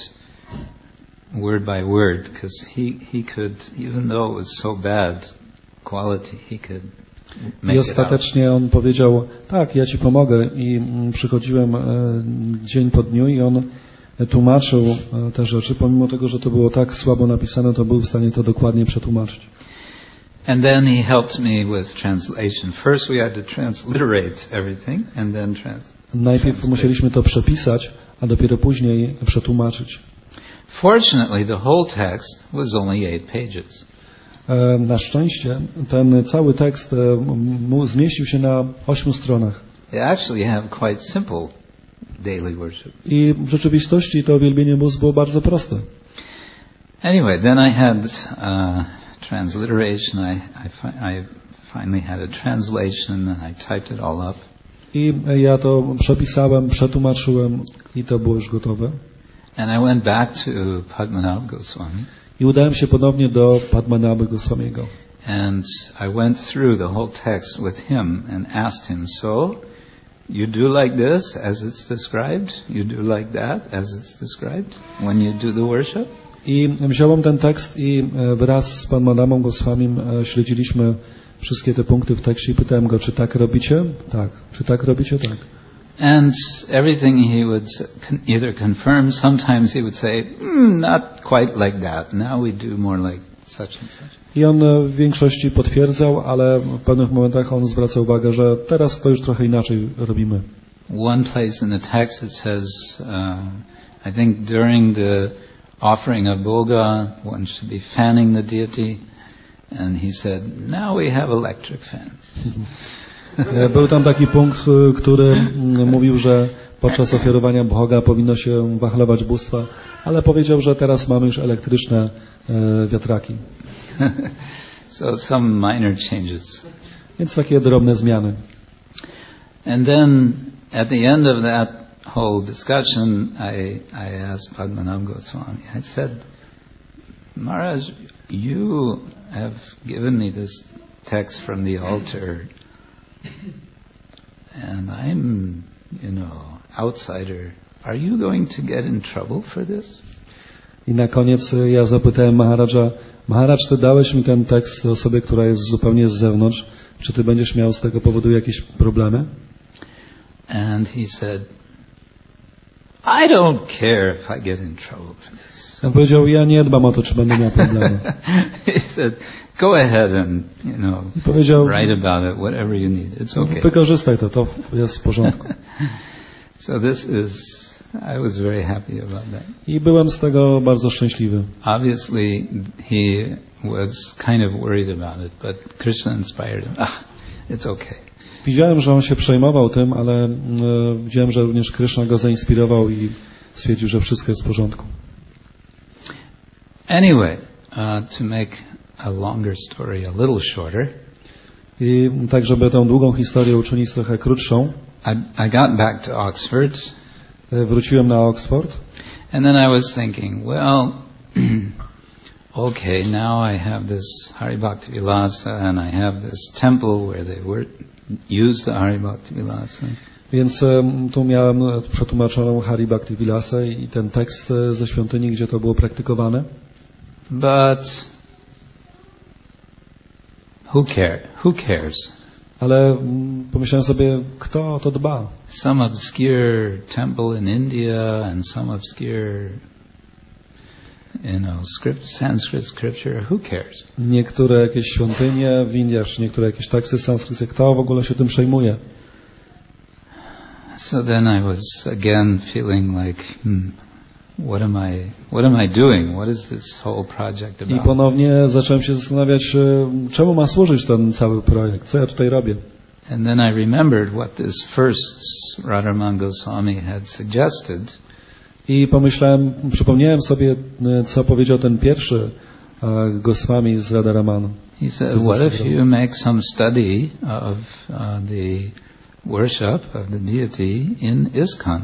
word by word, because he, he could, even though it was so bad quality, he could make
I ostatecznie on powiedział, tak, ja ci pomogę. I przychodziłem dzień po dniu i on tłumaczył te rzeczy, pomimo tego, że to było tak słabo napisane, to był w stanie to dokładnie przetłumaczyć.
And then he helped me with translation. First we had to transliterate everything and then trans.
Najpierw musieliśmy to przepisać, a dopiero później przetłumaczyć.
Fortunately, the whole text was only eight pages.
Na szczęście ten cały tekst zmieścił się na ośmiu stronach.
They actually have quite simple daily worship.
I w rzeczywistości to uwielbienie mózgu było bardzo proste.
Anyway, then I had uh, transliteration. I, I, fi I finally had a translation and I typed it all up.
I ja to przepisałem, przetłumaczyłem i to było już gotowe.
And I went back to Padmanabha Goswami.
I udałem się ponownie do Padmanabha Goswamiego.
And I went through the whole text with him and asked him, so you do like this as it's described? You do like that as it's described when you do the worship?
I wziąłem ten tekst i wraz z Padmanabhą Goswamim śledziliśmy wszystkie te punkty w tekście i pytałem go, czy tak robicie? Tak. Czy tak robicie? Tak.
And everything he would either confirm, sometimes he would say, mm, not quite like that. Now we do more like such and such.
I on w większości potwierdzał, ale w pewnych momentach on zwraca uwagę, że teraz to już trochę inaczej robimy.
One place in the text it says, uh, I think during the offering of Bhoga, one should be fanning the deity. And he said, now we have electric fans.
Był tam taki punkt, który mówił, że podczas ofiarowania Bhoga powinno się wachlować bóstwa, ale powiedział, że teraz mamy już elektryczne wiatraki.
So some minor changes.
Więc takie drobne zmiany.
And then at the end of that whole discussion, I, I asked Padmanabha Goswami, I said, Maharaj, you have given me this text from the altar, and I'm, you know, outsider. Are you going to get in trouble for this?
I na koniec ja zapytałem Maharaja, Maharaj, ty dałeś mi ten tekst osobie, która jest zupełnie z zewnątrz. Czy ty będziesz miał z tego powodu jakieś problemy?
And he said, I don't care if I get in trouble for this.
On powiedział, ja nie dbam o to, czy będę miał problemy.
He said, go ahead and, you know,
powiedział,
write about it, whatever you need. It's okay.
Wykorzystaj to, to jest w porządku.
So this is, I was very happy about that.
I byłem z tego bardzo szczęśliwy.
Obviously, he was kind of worried about it, but Krishna inspired him. Ah, it's okay.
Widziałem, że on się przejmował tym, ale e, widziałem, że również Krishna go zainspirował i stwierdził, że wszystko jest w porządku.
Anyway, uh, to make a longer story a little shorter.
I tak, żeby tę długą historię uczynić trochę krótszą,
I, I got back to Oxford.
Wróciłem na Oxford.
And then I was thinking, well, okay, now I have this Haribhaktivilasa and I have this temple where they were used the Haribhaktivilasa.
Więc tu miałem przetłumaczoną Haribhaktivilasę i ten tekst ze świątyni, gdzie to było praktykowane.
But who care? Who cares?
Ale pomyślałem sobie, kto o to dba?
Some obscure temple in India and some obscure, you know, script, Sanskrit scripture. Who cares?
Niektóre jakieś świątynie w Indiach, czy niektóre jakieś teksty sanskryckie. Kto w ogóle się tym przejmuje?
So then I was again feeling like, hmm, what am I, what am I doing? What is this whole project about?
I ponownie zacząłem się zastanawiać, czemu ma służyć ten cały projekt, co ja tutaj robię.
And then I remembered what this first Radharaman Goswami had suggested.
I pomyślałem, przypomniałem sobie, co powiedział ten pierwszy Goswami z Radharamanu.
He said, what if you make some study of uh, the worship of the deity in ISKCON?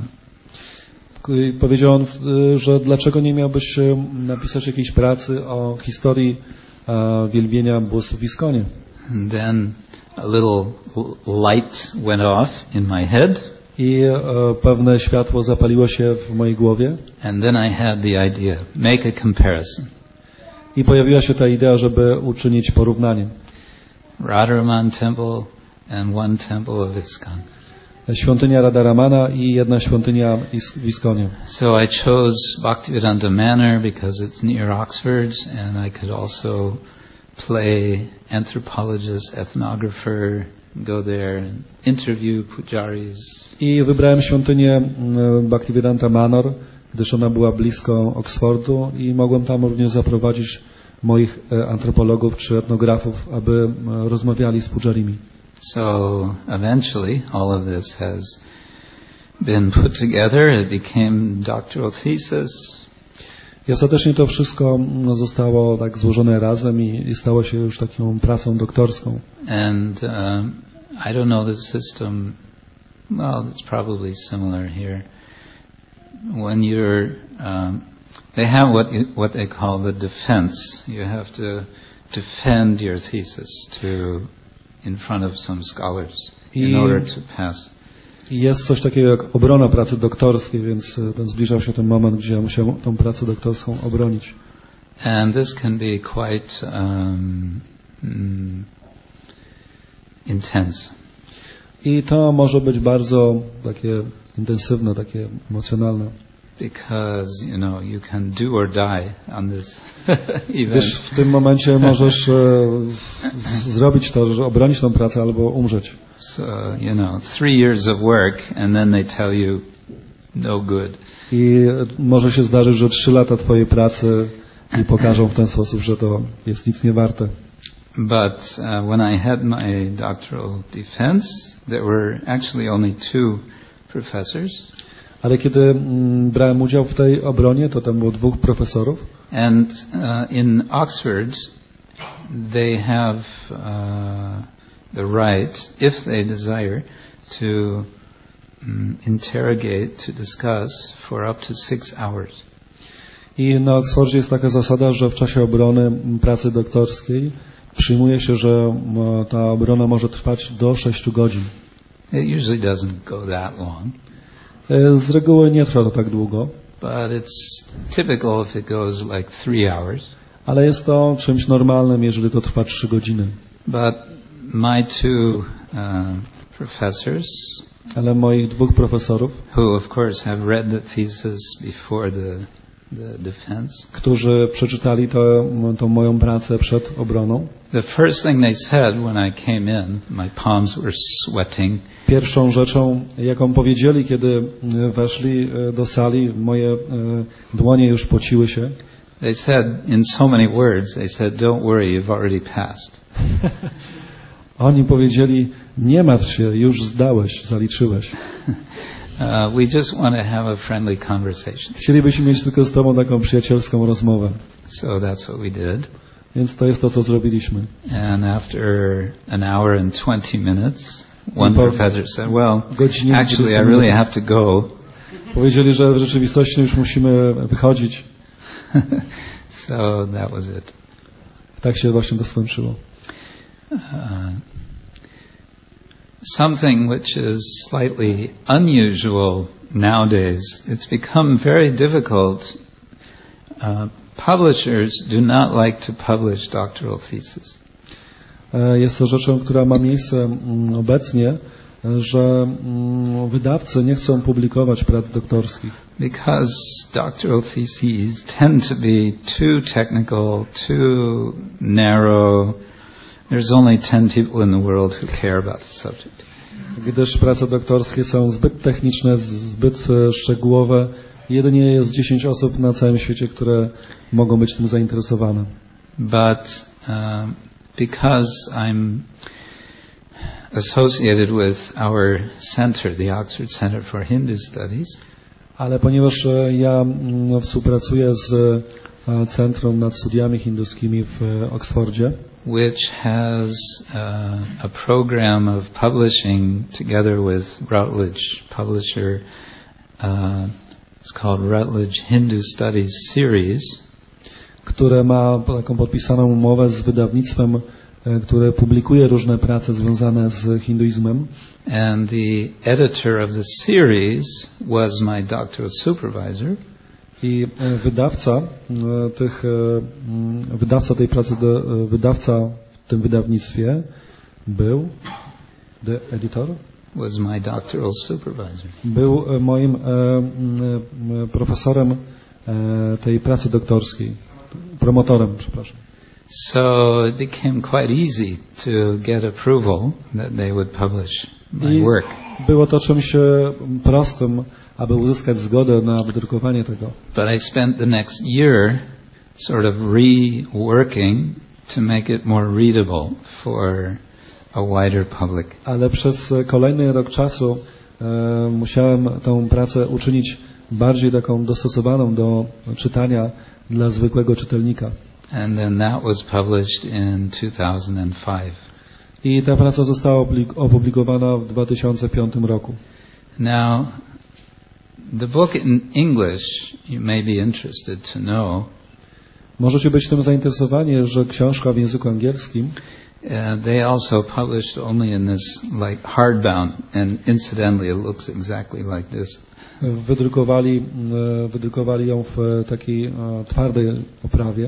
I powiedział on, że dlaczego nie miałbyś napisać jakiejś pracy o historii uh, wielbienia bóstw w ISKCONie.
And then a little light went off in my head.
I uh, pewne światło zapaliło się w mojej głowie.
And then I had the idea, make a comparison.
I pojawiła się ta idea, żeby uczynić porównanie.
Radharaman Temple and one temple of ISKCON.
Świątynia Radharamana i jedna świątynia w ISKCOnie.
So I chose Bhaktivedanta Manor because it's near Oxford and I could also play anthropologist, ethnographer, go there and interview pujaris.
I wybrałem świątynię Bhaktivedanta Manor, gdyż ona była blisko Oxfordu i mogłem tam również zaprowadzić moich antropologów czy etnografów, aby rozmawiali z pujarimi.
So eventually all of this has been put together. It became doctoral thesis.
I ostatecznie to wszystko zostało tak złożone razem i, i stało się już taką pracą doktorską.
And um, I don't know the system. Well, it's probably similar here. When you're, um, they have what you, what they call the defense. You have to defend your thesis to in front of some scholars in I, order to pass.
I jest coś takiego jak obrona pracy doktorskiej, więc ten zbliżał się ten moment, gdzie ja musiałem tą pracę doktorską obronić.
And this can be quite um, mm, intense.
I to może być bardzo takie intensywne, takie emocjonalne.
Because, you know, you can do or die on this event.
Wiesz, w tym momencie możesz e, z, zrobić to, że obronić tą pracę albo umrzeć.
So, you know, three years of work and then they tell you no good.
I może się zdarzyć, że trzy lata twojej pracy i pokażą w ten sposób, że to jest nic nie warte.
But uh, when I had my doctoral defense, there were actually only two professors.
Ale kiedy mm, brałem udział w tej obronie, to tam było dwóch profesorów.
And uh, in Oxford, they have uh, the right, if they desire, to um, interrogate, to discuss for up to six hours.
I na Oxfordzie jest taka zasada, że w czasie obrony pracy doktorskiej przyjmuje się, że ta obrona może trwać do sześciu godzin.
It usually doesn't go that long.
Z reguły nie trwa to tak długo.
But it's typical if it goes like three hours.
Ale jest to czymś normalnym, jeżeli to trwa trzy godziny.
But my two uh, professors,
ale moich dwóch profesorów,
who of course have read the thesis before the the defense,
którzy przeczytali to, tą moją pracę przed obroną.
The first thing they said when I came in, my palms were sweating.
Pierwszą rzeczą, jaką powiedzieli, kiedy weszli do sali, moje dłonie już pociły się.
They said in so many words, they said, "Don't worry, you've already passed."
Oni powiedzieli, nie martw się, już zdałeś, zaliczyłeś.
Uh, we just want to have a friendly conversation.
Chcielibyśmy mieć tylko z Tobą taką przyjacielską rozmowę.
So that's what we did.
Więc to jest to, co zrobiliśmy.
And after an hour and twenty minutes, one professor said, well, actually I really have to go.
Powiedzieli, że w rzeczywistości już musimy wychodzić.
So that was it.
Tak się właśnie to skończyło.
Uh, something which is slightly unusual nowadays, it's become very difficult. Uh, publishers do not like to publish doctoral theses.
Jest to rzeczą, która ma miejsce obecnie, że wydawcy nie chcą publikować prac doktorskich.
Because doctoral theses tend to be too technical, too narrow. There's only ten people in the world who care about the subject.
Gdyż prace doktorskie są zbyt techniczne, zbyt szczegółowe, jedynie jest dziesięć osób na całym świecie, które mogą być tym zainteresowane.
But um, because I'm associated with our center, the Oxford Center for Hindu Studies,
ale ponieważ ja no, współpracuję z Centrum nad Studiami Hinduskimi w Oksfordzie,
which has uh, a program of publishing together with Routledge publisher, uh, it's called Routledge Hindu Studies Series,
które ma taką podpisaną umowę z wydawnictwem, które publikuje różne prace związane z hinduizmem.
And the editor of the series was my doctoral supervisor.
I wydawca tych, wydawca tej pracy, wydawca w tym wydawnictwie był, the editor?
Was my doctoral supervisor.
Był moim profesorem tej pracy doktorskiej, promotorem, przepraszam.
So it became quite easy to get approval that they would publish my work.
Było to czymś prostym, aby uzyskać zgodę na wydrukowanie tego.
But I spent the next year sort of reworking to make it more readable for a wider public.
Ale przez kolejny rok czasu e, musiałem tę pracę uczynić bardziej taką dostosowaną do czytania dla zwykłego czytelnika.
And then that was published in two thousand five.
I ta praca została opublikowana w dwa tysiące piątym roku.
Now, the book in English, you may be interested to know.
Możecie być tym zainteresowani, że książka w języku angielskim.
Uh, they also published only in this like hardbound, and incidentally, it looks exactly like this.
Wydrukowali, wydrukowali ją w takiej twardej oprawie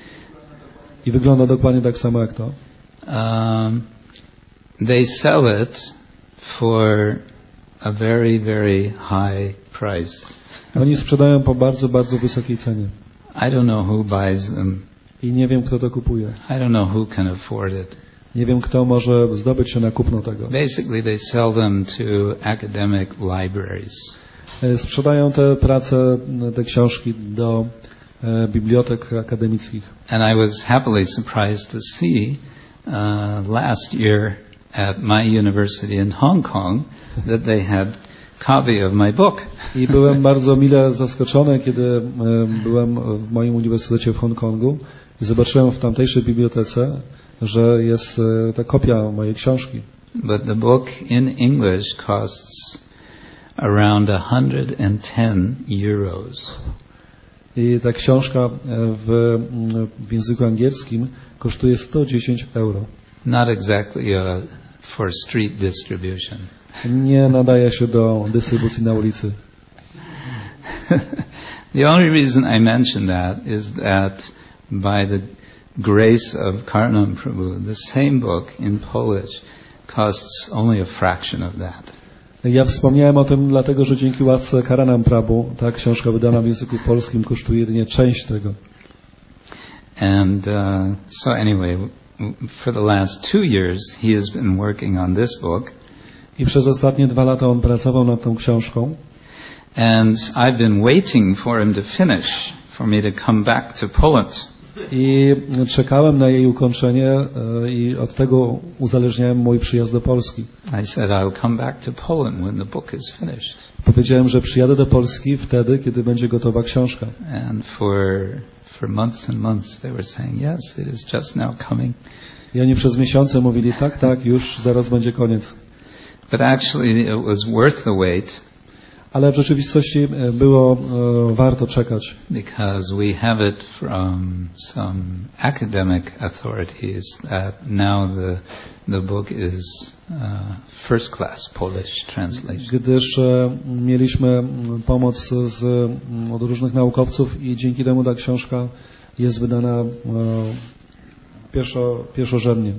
i wygląda dokładnie tak samo jak to.
Um, they sell it for a very, very high price.
Oni sprzedają po bardzo, bardzo wysokiej cenie.
I don't know who buys them.
I nie wiem, kto to kupuje.
I don't know who can afford it.
Nie wiem, kto może zdobyć się na kupno tego.
Basically, they sell them to academic libraries.
Sprzedają te prace, te książki do e, bibliotek akademickich.
And I was happily surprised to see uh, last year at my university in Hong Kong that they had copy of my book.
I byłem bardzo mile zaskoczony, kiedy e, byłem w moim uniwersytecie w Hongkongu i zobaczyłem w tamtejszej bibliotece, że jest e, ta kopia mojej książki.
But the book in English costs around one hundred ten euros.
I ta książka w, w języku angielskim kosztuje sto dziesięć euro.
Not exactly a, for street distribution.
Nie nadaje się do dystrybucji na ulicy.
The only reason I mention that is that by the grace of Karnam Prabhu, the same book in Polish costs only a fraction of that.
Ja wspomniałem o tym dlatego, że dzięki łasce Karanam Prabhu ta książka wydana w języku polskim kosztuje jedynie część tego.
And uh, so anyway, for the last two years he has been working on this book.
I przez ostatnie dwa lata on pracował nad tą książką.
And I've been waiting for him to finish, for me to come back to Poland.
I czekałem na jej ukończenie i od tego uzależniałem mój przyjazd do Polski.
I said I'll come back to Poland when the book is finished.
Powiedziałem, że przyjadę do Polski wtedy, kiedy będzie gotowa książka.
And for for months and months they were saying yes, it is just now coming.
I oni przez miesiące mówili tak, tak, już zaraz będzie koniec.
But actually it was worth the wait.
Ale w rzeczywistości było e, warto czekać.
Because we have it from some academic authorities that now the the book is uh, first class Polish translation.
Gdyż e, mieliśmy pomoc z, od różnych naukowców i dzięki temu ta książka jest wydana e, pierwszo, pierwszorzędnie.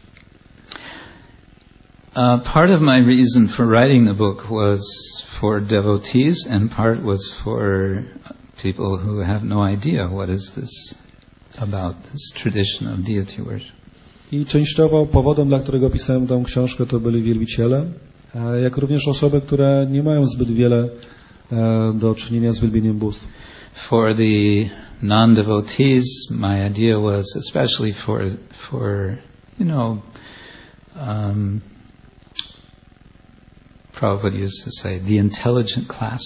Uh, part of my reason for writing the book was for devotees, and part was for people who have no idea what is this about, this tradition of deity worship.
I częściowo powodem, dla którego pisałem tę książkę, to byli wielbiciele, jak również osoby, które nie mają zbyt wiele do czynienia z wielbieniem bóstw.
For the non-devotees, my idea was especially for for you know. Um, Prabhupada used to say, the intelligent class,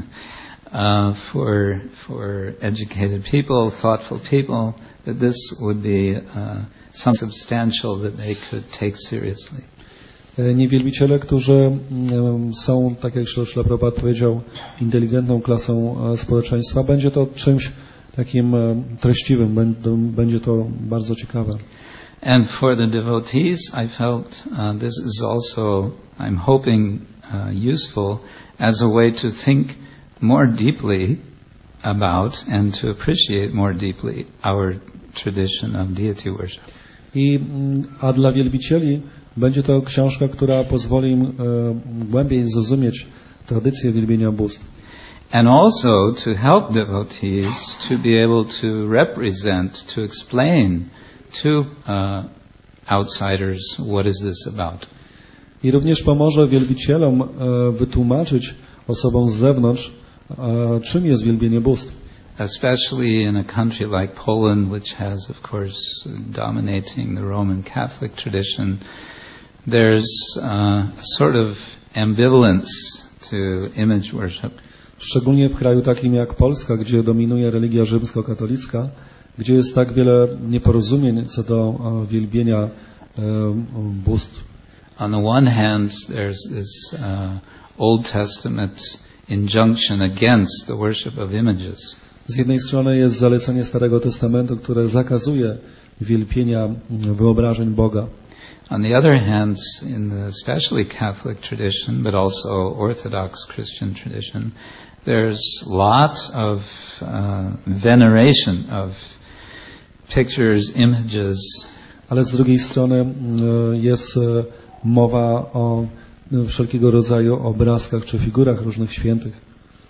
uh, for for educated people, thoughtful people, that this would be uh, something substantial that they could take seriously.
Niewielbiciele, którzy są, tak jak Śrila Prabhupada powiedział, inteligentną klasą społeczeństwa, będzie to czymś takim treściwym, będzie to bardzo ciekawe.
And for the devotees, I felt uh, this is also, I'm hoping, uh, useful as a way to think more deeply about and to appreciate more deeply our tradition of deity worship.
I, a dla wielbicieli będzie to książka, która pozwoli im e, głębiej zrozumieć tradycję wielbienia bóstw.
And also to help devotees to be able to represent, to explain to uh, outsiders what is this about.
I również pomoże wielbicielom e, wytłumaczyć osobom z zewnątrz, e, czym jest wielbienie bóstw.
Especially in a country like Poland, which has, of course, dominating the Roman Catholic tradition, there's uh, a sort of ambivalence to image worship.
Szczególnie w kraju takim jak Polska, gdzie dominuje religia rzymskokatolicka, gdzie jest tak wiele nieporozumień co do uh, wielbienia uh, bóstw.
On the one hand, there's this uh, Old Testament injunction against the worship of images.
Z jednej strony jest zalecenie Starego Testamentu, które zakazuje wielbienia wyobrażeń Boga.
On the other hand, in the especially Catholic tradition, but also Orthodox Christian tradition, there's lots of uh, veneration of pictures, images.
Ale z drugiej strony jest mowa o wszelkiego rodzaju obrazkach czy figurach różnych świętych.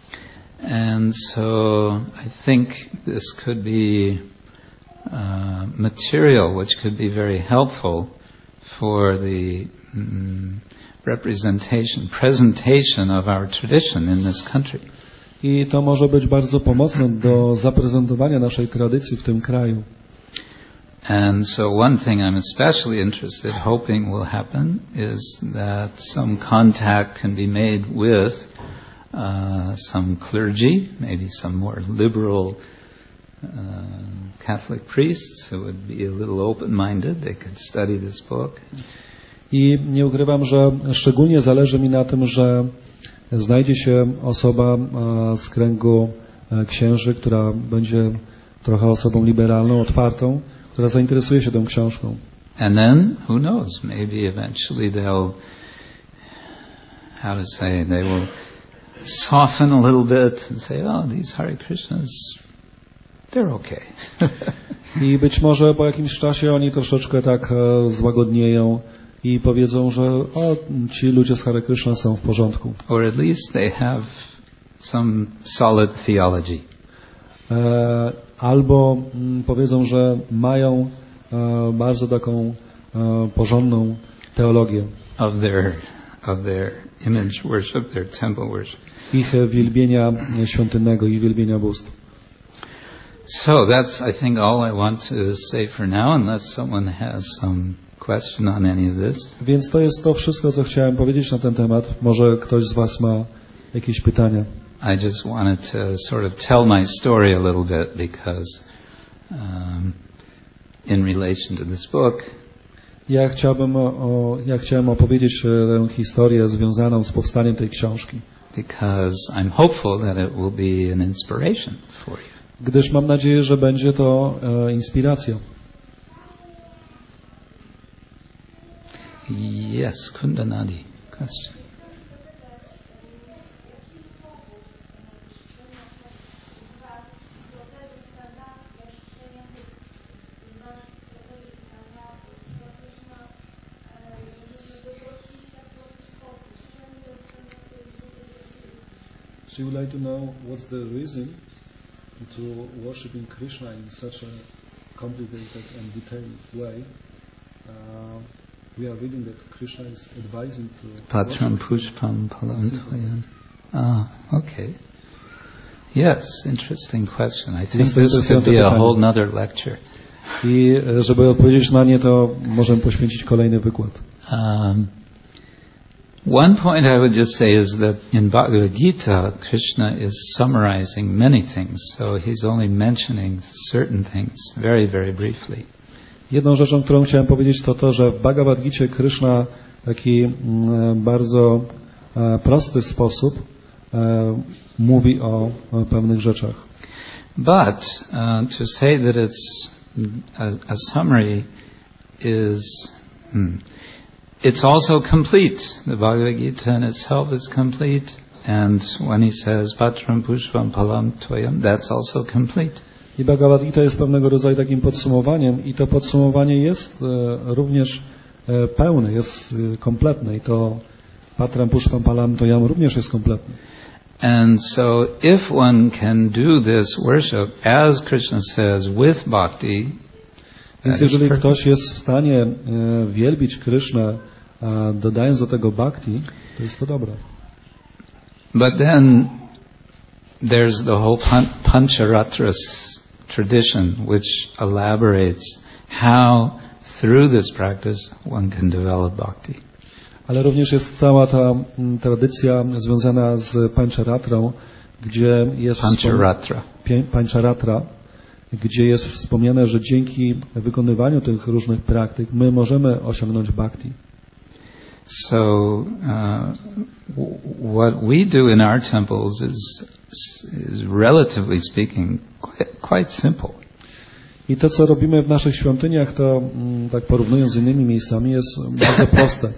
And so I think this could be uh, material which could be very helpful for the um, representation, presentation of our tradition in this country.
I to może być bardzo pomocne do zaprezentowania naszej tradycji w tym kraju.
And so one thing I'm especially interested, hoping will happen, is that some contact can be made with uh, some clergy, maybe some more liberal uh, Catholic priests who would be a little open-minded. They could study this book.
I nie ukrywam, że szczególnie zależy mi na tym, że znajdzie się osoba z kręgu księży, która będzie trochę osobą liberalną, otwartą, która zainteresuje się tą książką.
And then, who knows, maybe eventually they'll, how to say, they will soften a little bit and say, oh, these Hare Krishnas, they're okay.
I być może po jakimś czasie oni troszeczkę tak złagodnieją i powiedzą, że o, ci ludzie z Hare Krishna są w porządku.
Or at least they have some solid theology.
E, albo m, powiedzą, że mają e, bardzo taką e, porządną teologię.
Of their, of their image worship, their temple worship.
Ich wielbienia świątynnego i wielbienia bóstw.
So that's, I think, all I want to say for now, unless someone has some question on any of this.
Więc to jest to wszystko, co chciałem powiedzieć na ten temat. Może ktoś z was ma jakieś pytania.
I just wanted to sort of tell my story a little bit because um, in relation to this book.
Ja chciałbym o, o, ja chciałem opowiedzieć tę historię związaną z powstaniem tej książki.
Because I'm hopeful that it will be an inspiration for you.
Gdyż mam nadzieję, że będzie to e, inspiracja.
Yes, Kundanadi, question.
She would like to know what's the reason to worshiping Krishna in such a complicated and detailed way. Uh, we are reading that Krishna is advising to
Patram Pushpam Palam Toyam. Ah, okay. Yes, interesting question. I think this could be a whole nother lecture.
I żeby odpowiedzieć na nie, to możemy poświęcić kolejny wykład.
Um, One point I would just say is that in Bhagavad Gita, Krishna is summarizing many things, so he's only mentioning certain things very, very briefly.
Jedną rzeczą, którą chciałem powiedzieć, to to, że w Bhagavad Gicie Krishna w taki mm, bardzo e, prosty sposób e, mówi o, o pewnych rzeczach.
But uh, to say that it's a, a summary is... Hmm, It's also complete. The Bhagavad Gita in itself is complete. And when he says, Patram Pushpam Palam Toyam, that's also complete.
I Bhagavad Gita jest pewnego rodzaju takim podsumowaniem i to podsumowanie jest e, również e, pełne, jest e, kompletne i to Patram Pushpam Palam Toyam również jest kompletne.
And so if one can do this worship, as Krishna says, with bhakti,
więc jeżeli ktoś jest w stanie e, wielbić Krishnę, a dodając do tego bhakti, to jest to dobre.
But then there's the whole Pancharatra tradition, which elaborates how through this practice one can develop bhakti.
Ale również jest cała ta m, tradycja związana z Pancharatrą, gdzie jest
Pancharatra.
Wspom- Pancharatra, gdzie jest wspomniane, że dzięki wykonywaniu tych różnych praktyk my możemy osiągnąć bhakti.
So uh, w- what we do in our temples is, is relatively speaking quite, quite simple.
I to, co robimy w naszych świątyniach, to mm, tak porównując z innymi miejscami, jest bardzo proste.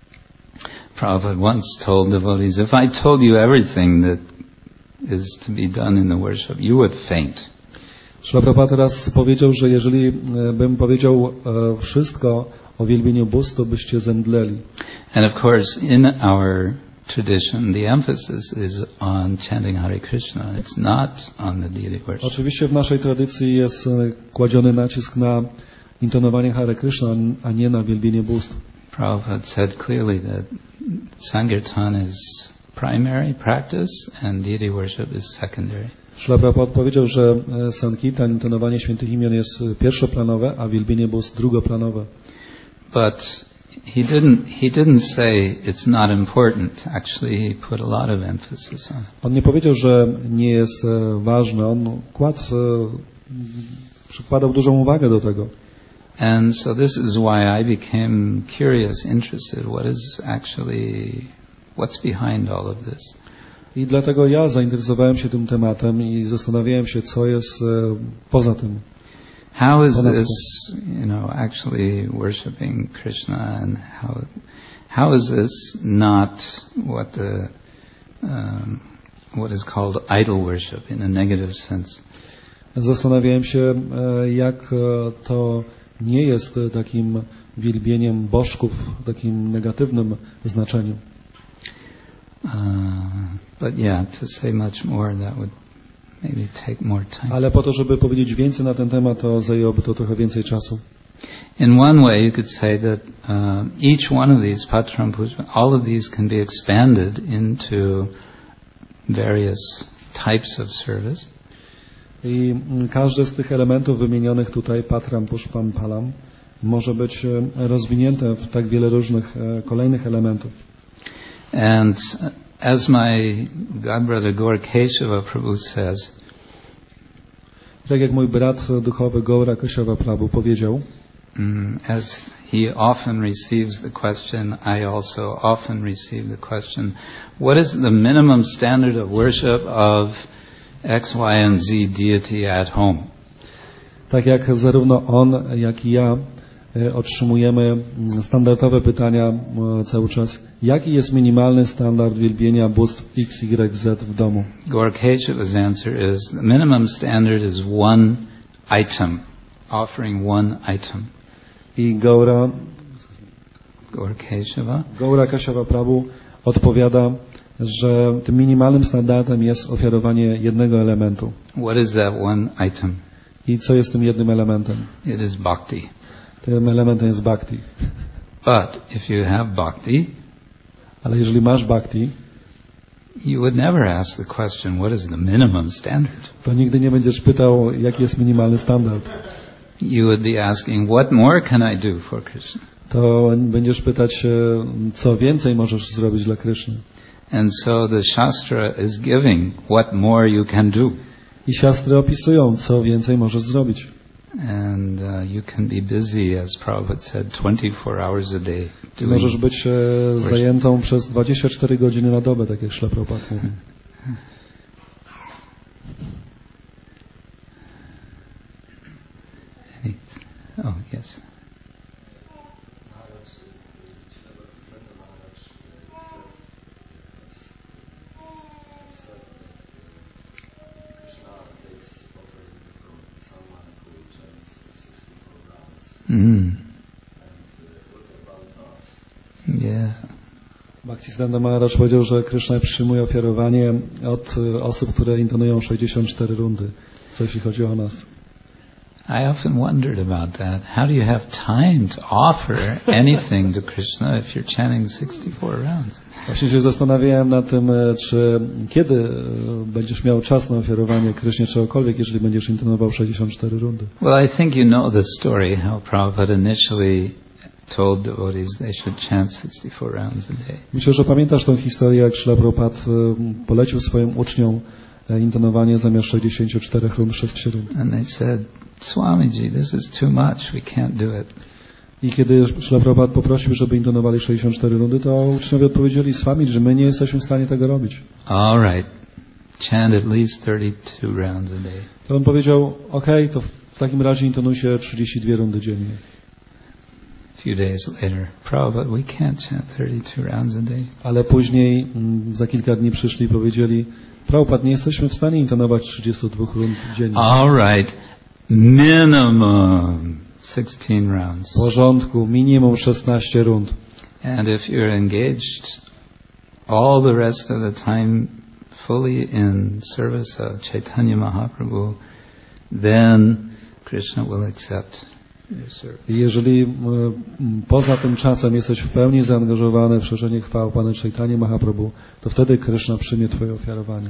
Prabhupada once told devotees, if I told you everything that is to be done in the worship, you would faint.
Śrila Prabhupada teraz powiedział, że jeżeli e, bym powiedział e, wszystko o wielbieniu bóstw, to byście zemdleli.
And of course, in our tradition, the emphasis is on chanting Hare Krishna. It's not on the deity worship.
Oczywiście w naszej tradycji jest e, kładziony nacisk na intonowanie Hare Krishna, a nie na wielbienie bóstw.
Prabhupada said clearly that Sankirtan is primary practice and deity worship is secondary.
Śrila Prabhupada powiedział, że e, Sankirtan, intonowanie świętych imion jest pierwszoplanowe, a wielbienie bóstw drugoplanowe.
But he didn't he didn't say it's not important. Actually, he put a lot of emphasis on it.
On nie powiedział, że nie jest e, ważne. On kładł, e, przykładał dużą uwagę do tego.
And so this is why I became curious, interested. What is actually, what's behind all of this?
I dlatego ja zainteresowałem się tym tematem i zastanawiałem się, co jest e, poza tym.
How is this, you know, actually worshiping Krishna, and how how is this not what the um, what is called idol worship in a negative sense?
Zastanawiałem się, e, jak e, to nie jest e, takim wielbieniem bożków w takim negatywnym znaczeniu.
Uh, but yeah, to say much more, that would maybe take more time.
Ale po to, żeby powiedzieć więcej na ten temat, to zajęłoby to trochę więcej czasu.
In one way, you could say that uh, each one of these patram puja, all of these can be expanded into various types of service.
I każdy z tych elementów wymienionych tutaj, Patram, Pushpam, Palam, może być rozwinięte w tak wiele różnych kolejnych elementów.
And as my godbrother Gaur Keshava Prabhu says,
tak jak mój brat duchowy Gaura Keshava Prabhu powiedział,
as he often receives the question, I also often receive the question, what is the minimum standard of worship of X, Y, and Z deity at home?
Tak jak zarówno on, jak i ja otrzymujemy standardowe pytania cały czas. Jaki jest minimalny standard wielbienia bóstw X, Y, Z w domu?
Gaur Keshava's answer is, the minimum standard is one item, offering one item.
I Gaura,
Gaur Keshava,
Gaura Keshava Prabhu odpowiada, że tym minimalnym standardem jest ofiarowanie jednego elementu.
What is that one item?
I co jest tym jednym elementem?
It is bhakti.
Tym elementem jest bhakti.
But if you have bhakti,
ale jeżeli masz bhakti,
you would never ask the question, what is the minimum standard?
To nigdy nie będziesz pytał, jaki jest minimalny standard.
You would be asking, what more can I do for Krishna?
To będziesz pytać, co więcej możesz zrobić dla Kryszny.
And so the Shastra is giving what more you can do.
I siastry opisują, co więcej możesz zrobić.
And uh, you can be busy, as Prabhupada said, twenty-four hours a day.
Możesz być e, zajętą przez dwadzieścia cztery godziny na dobę, tak jak Śla Prabhupada mówi.
Oh, yes. Mm. Yeah.
Bhaktisiddhanta Maharaj powiedział, że Kryszna przyjmuje ofiarowanie od osób, które intonują sześćdziesiąt cztery rundy, co jeśli chodzi o nas.
I often wondered about that. How do you have time to offer anything to Krishna if you're chanting sixty-four rounds?
Właśnie się zastanawiałem nad tym, czy kiedy będziesz miał czas na ofiarowanie Krysznie czegokolwiek, jeżeli będziesz intonował sześćdziesiąt cztery rundy.
Well, I think you know the story how Prabhupada initially told devotees they should chant sixty-four rounds a day.
Myślę, że pamiętasz tę historię, jak Śla Prabhupada polecił swoim uczniom intonowanie zamiast sześćdziesiąt cztery rund, sześć rund.
And they said, Swamiji, this is too much, we can't do it.
I kiedy Śla Prabhupada poprosił, żeby intonowali sześćdziesiąt cztery rundy, to uczniowie odpowiedzieli, Swami, że my nie jesteśmy w stanie tego robić.
All right, chant at least thirty-two rounds a day.
To on powiedział, okej, okay, to w takim razie intonuj się trzydzieści dwie rundy dziennie.
A few days later, Prabhupada, we can't chant thirty-two rounds a day.
Ale później, za kilka dni przyszli i powiedzieli, Prabhupada, nie jesteśmy w stanie intonować trzydzieści dwa rund dziennie.
All right, minimum sixteen rounds.
W porządku, minimum szesnaście rund.
And if you're engaged all the rest of the time fully in service of Chaitanya Mahaprabhu, then Krishna will accept your service.
I jeżeli poza tym czasem jesteś w pełni zaangażowany w szerzenie chwał Pana Chaitanya Mahaprabhu, to wtedy Krishna przyjmie twoje ofiarowanie.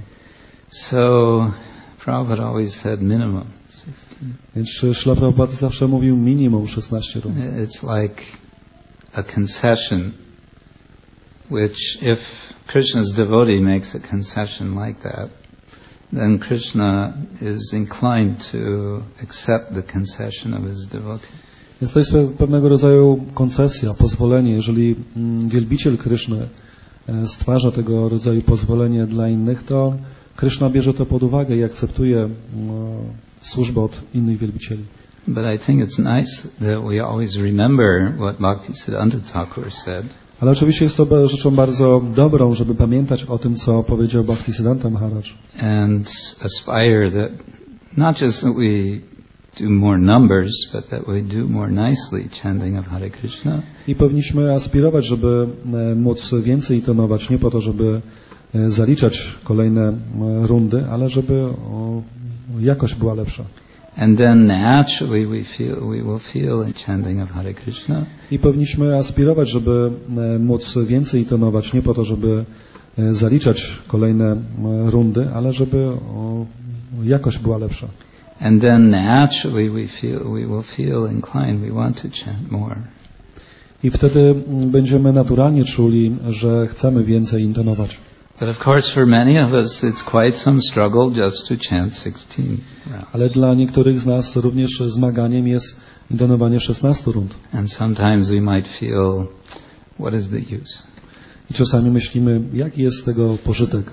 So Prabhupada always said minimum sixteen.
Więc Śla Prabhupada zawsze mówił minimum szesnaście rund.
It's like a concession, which if Krishna's devotee makes a concession like that, then Krishna is inclined to accept the concession of his devotee.
Więc to jest pewnego rodzaju koncesja, pozwolenie. Jeżeli wielbiciel Kryszny stwarza tego rodzaju pozwolenie dla innych, to Kryszna bierze to pod uwagę i akceptuje służbę od innych wielbicieli.
But I think it's nice that we always remember what Bhaktisiddhanta Thakur said.
Ale oczywiście jest to rzeczą bardzo dobrą, żeby pamiętać o tym, co powiedział Bhaktisiddhanta Maharaj.
And aspire that not just that we do more numbers, but that we do more nicely chanting of Hare Krishna.
I powinniśmy aspirować, żeby móc więcej intonować, nie po to, żeby zaliczać kolejne rundy, ale żeby jakość była lepsza.
And then naturally we feel we will feel in chanting of Hare Krishna.
I powinniśmy aspirować, żeby móc więcej intonować, nie po to, żeby zaliczać kolejne rundy, ale żeby jakość była lepsza.
And then naturally we feel we will feel inclined, we want to chant more.
I wtedy będziemy naturalnie czuli, że chcemy więcej intonować.
But of course for many of us it's quite some struggle just to chant sixteen rounds.
Ale dla niektórych z nas również zmaganiem jest intonowanie szesnastu rund.
And sometimes we might feel, what is the use?
I czasami myślimy, jaki jest z tego pożytek?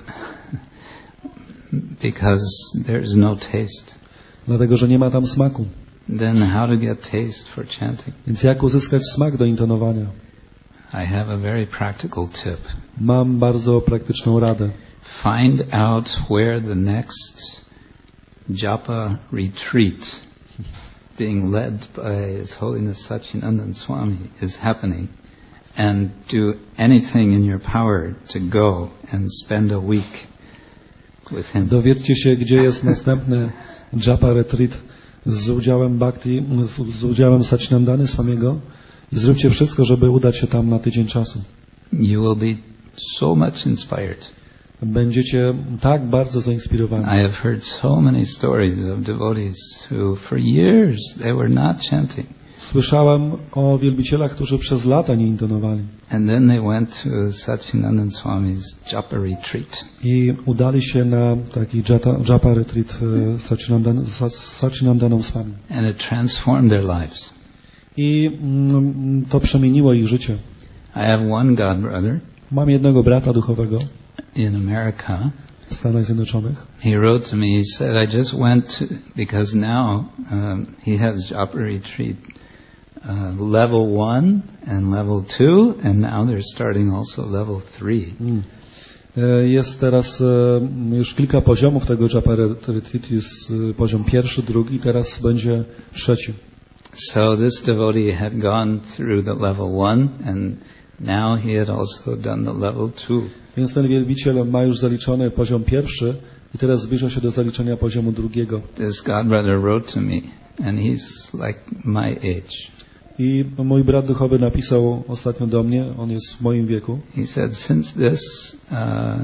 Because there's no taste.
Dlatego, że nie ma tam smaku.
Then how to get taste for chanting?
Więc jak uzyskać smak do intonowania?
I have a very practical tip.
Mam bardzo praktyczną radę.
Find out where the next japa retreat being led by His Holiness Satchinandan Swami is happening, and do anything in your power to go and spend a week with him.
Dowiedzcie się, gdzie jest następny japa retreat z udziałem Bhakti, z, z udziałem Satchinandany Swamiego i zróbcie wszystko, żeby udać się tam na tydzień czasu.
You will be so much inspired.
Będziecie tak bardzo zainspirowani.
I have heard so many stories of devotees who for years they were not chanting.
Słyszałem o wielbicielach, którzy przez lata nie intonowali.
And then they went to Satchinandan Swami's japa retreat.
I udali się na taki jata, japa retreat Satchinandan, Satchinandaną Swami.
And it transformed their lives.
I mm, to przemieniło ich życie.
I have one god brother
Mam jednego brata duchowego
in America.
w Stanach Zjednoczonych.
He wrote to me, he said, I just went to, because now um, he has japa retreat uh, level one and level two, and now they're starting also level three.
Mm. Jest teraz już kilka poziomów tego japa retreat. Jest poziom pierwszy, drugi, teraz będzie trzeci.
So this devotee had gone through the level one, and now he had also done the level two.
Więc ten wielbiciel ma już zaliczony poziom pierwszy i teraz zbliża się do zaliczenia poziomu drugiego.
This god brother wrote to me, and he's like my age.
I mój brat duchowy napisał ostatnio do mnie, on jest w moim wieku.
He said, since this uh,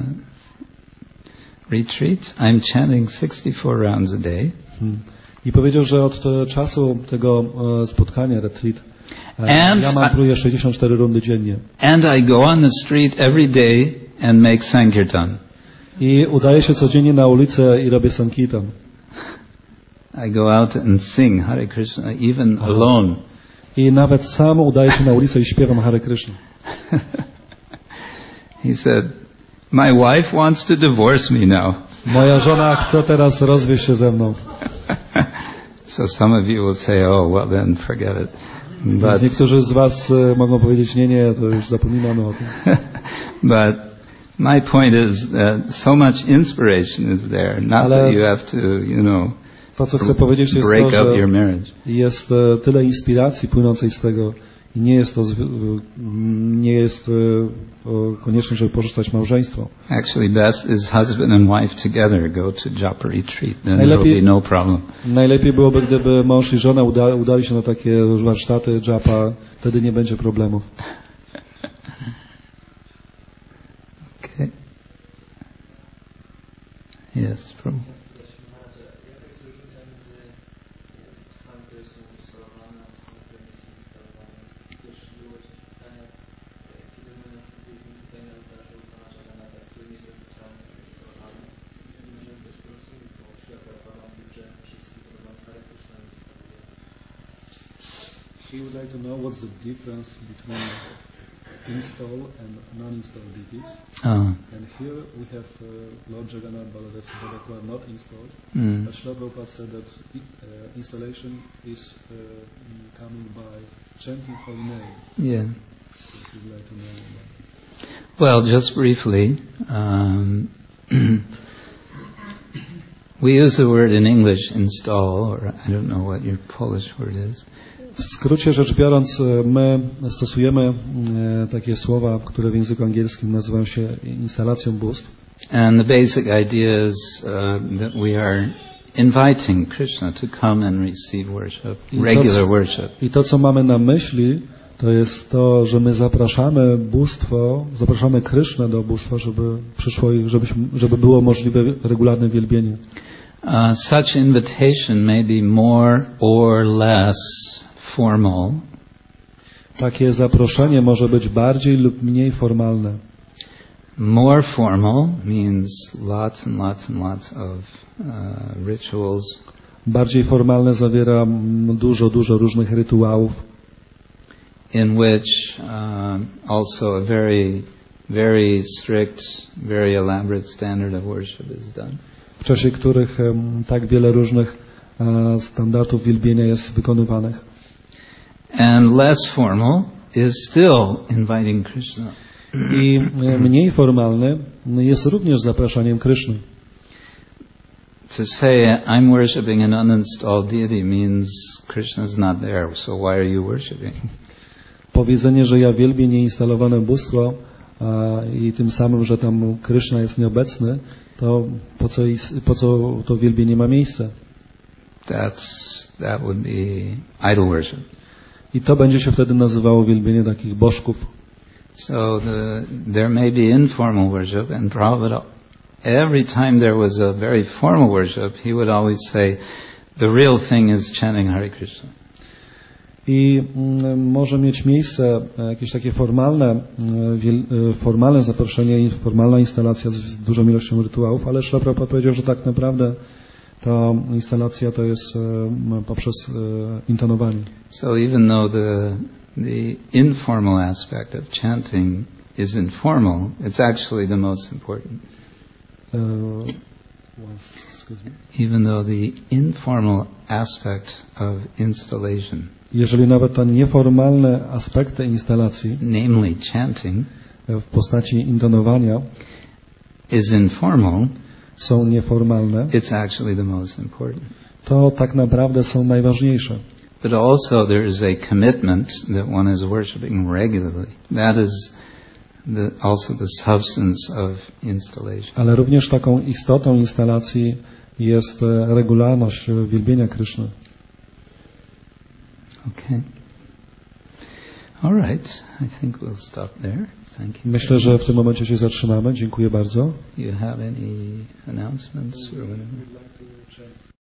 retreat, I'm chanting sixty-four rounds a day.
Hmm. I powiedział, że od czasu tego spotkania, retreat,
And
ja mantruję sześćdziesiąt cztery rundy dziennie.
And I go on the street every day and make sankirtan.
I udaję się codziennie na ulicę i robię sankirtan.
I go out and sing Hare Krishna even Aha. alone.
I nawet sam udaję się na ulicę i śpiewam Hare Krishna.
He said, my wife wants to divorce me now.
Moja żona chce teraz rozwieść się ze mną.
So some of you will say, oh, well then forget it.
But niektórzy z was mogą powiedzieć, nie, nie, to już zapominamy o tym.
But my point is that so much inspiration is there, not
Ale
that you have to, you know,
to, co chcę powiedzieć, jest
break
to,
up
że
your marriage.
Jest tyle inspiracji płynącej z tego i nie jest to nie jest konieczne, żeby porzucać małżeństwo.
Actually, best is husband and wife together go to japa retreat, then there will be no problem.
Najlepiej byłoby, gdyby mąż i żona uda, udali się na takie warsztaty japa, wtedy nie będzie problemów.
Okay. Yes, problem.
He would like to know what's the difference between install and non-install deities.
Oh.
And here we have uh, Lord Jagannath, Baladev, Subhadra, who are not installed.
Mm.
But Srila Prabhupada said that uh, installation is uh, coming by chanting holy name.
Yeah.
So he would like to know about it.
Well, just briefly, um, we use the word in English install, or I don't know what your Polish word is.
W skrócie rzecz biorąc, my stosujemy takie słowa, które w języku angielskim nazywają się instalacją bóstw.
And the basic idea is uh, that we are inviting Krishna to come and receive worship, regular worship.
I to, co mamy na myśli, to jest to, że my zapraszamy bóstwo, zapraszamy Krysznę do bóstwa, żeby przyszło, żeby, żeby było możliwe regularne wielbienie.
Uh, such invitation may be more or less formal.
Takie zaproszenie może być bardziej lub mniej formalne.
More formal means lots and lots and lots of uh, rituals.
Bardziej formalne zawiera dużo, dużo różnych rytuałów.
In which uh, also a very, very strict, very elaborate standard of worship is done.
W czasie których um, tak wiele różnych uh, standardów wielbienia jest wykonywanych.
And less formal is still inviting Krishna.
I mniej formalny jest również zapraszaniem Kryszny.
To say I'm worshiping an uninstalled deity means Krishna's not there, so why are you worshiping?
Powiedzenie, że ja wielbię nieinstalowane bóstwo a, i tym samym, że tam Kryszna jest nieobecny, to po co, po co to wielbienie ma miejsce?
That's, that would be idol worship.
I to będzie się wtedy nazywało wielbienie takich bożków.
So the, there may be informal worship, and Prabhupada, every time there was a very formal worship, he would always say, the real thing is chanting Hare Krishna.
I mm, może mieć miejsce jakieś takie formalne, wiel, formalne zaproszenie, formalna instalacja z dużą ilością rytuałów, ale Śrila Prabhupada powiedział, że tak naprawdę ta instalacja to jest um, poprzez uh, intonowanie.
So even though the the informal aspect of chanting is informal, it's actually the most important.
Uh, once, excuse me.
Even though the informal aspect of installation,
jeżeli nawet te nieformalne aspekty instalacji,
namely chanting,
w postaci intonowania,
is informal,
są nieformalne,
it's actually the most important.
To tak naprawdę są najważniejsze.
But also there is a commitment that one is worshiping regularly. That is the, also the substance of installation.
Ale również taką istotą instalacji jest regularność wielbienia Kryszny.
Okay. All right. I think we'll stop there. Thank you.
Myślę, że w tym momencie się zatrzymamy. Dziękuję bardzo.
You have any announcements or whatever?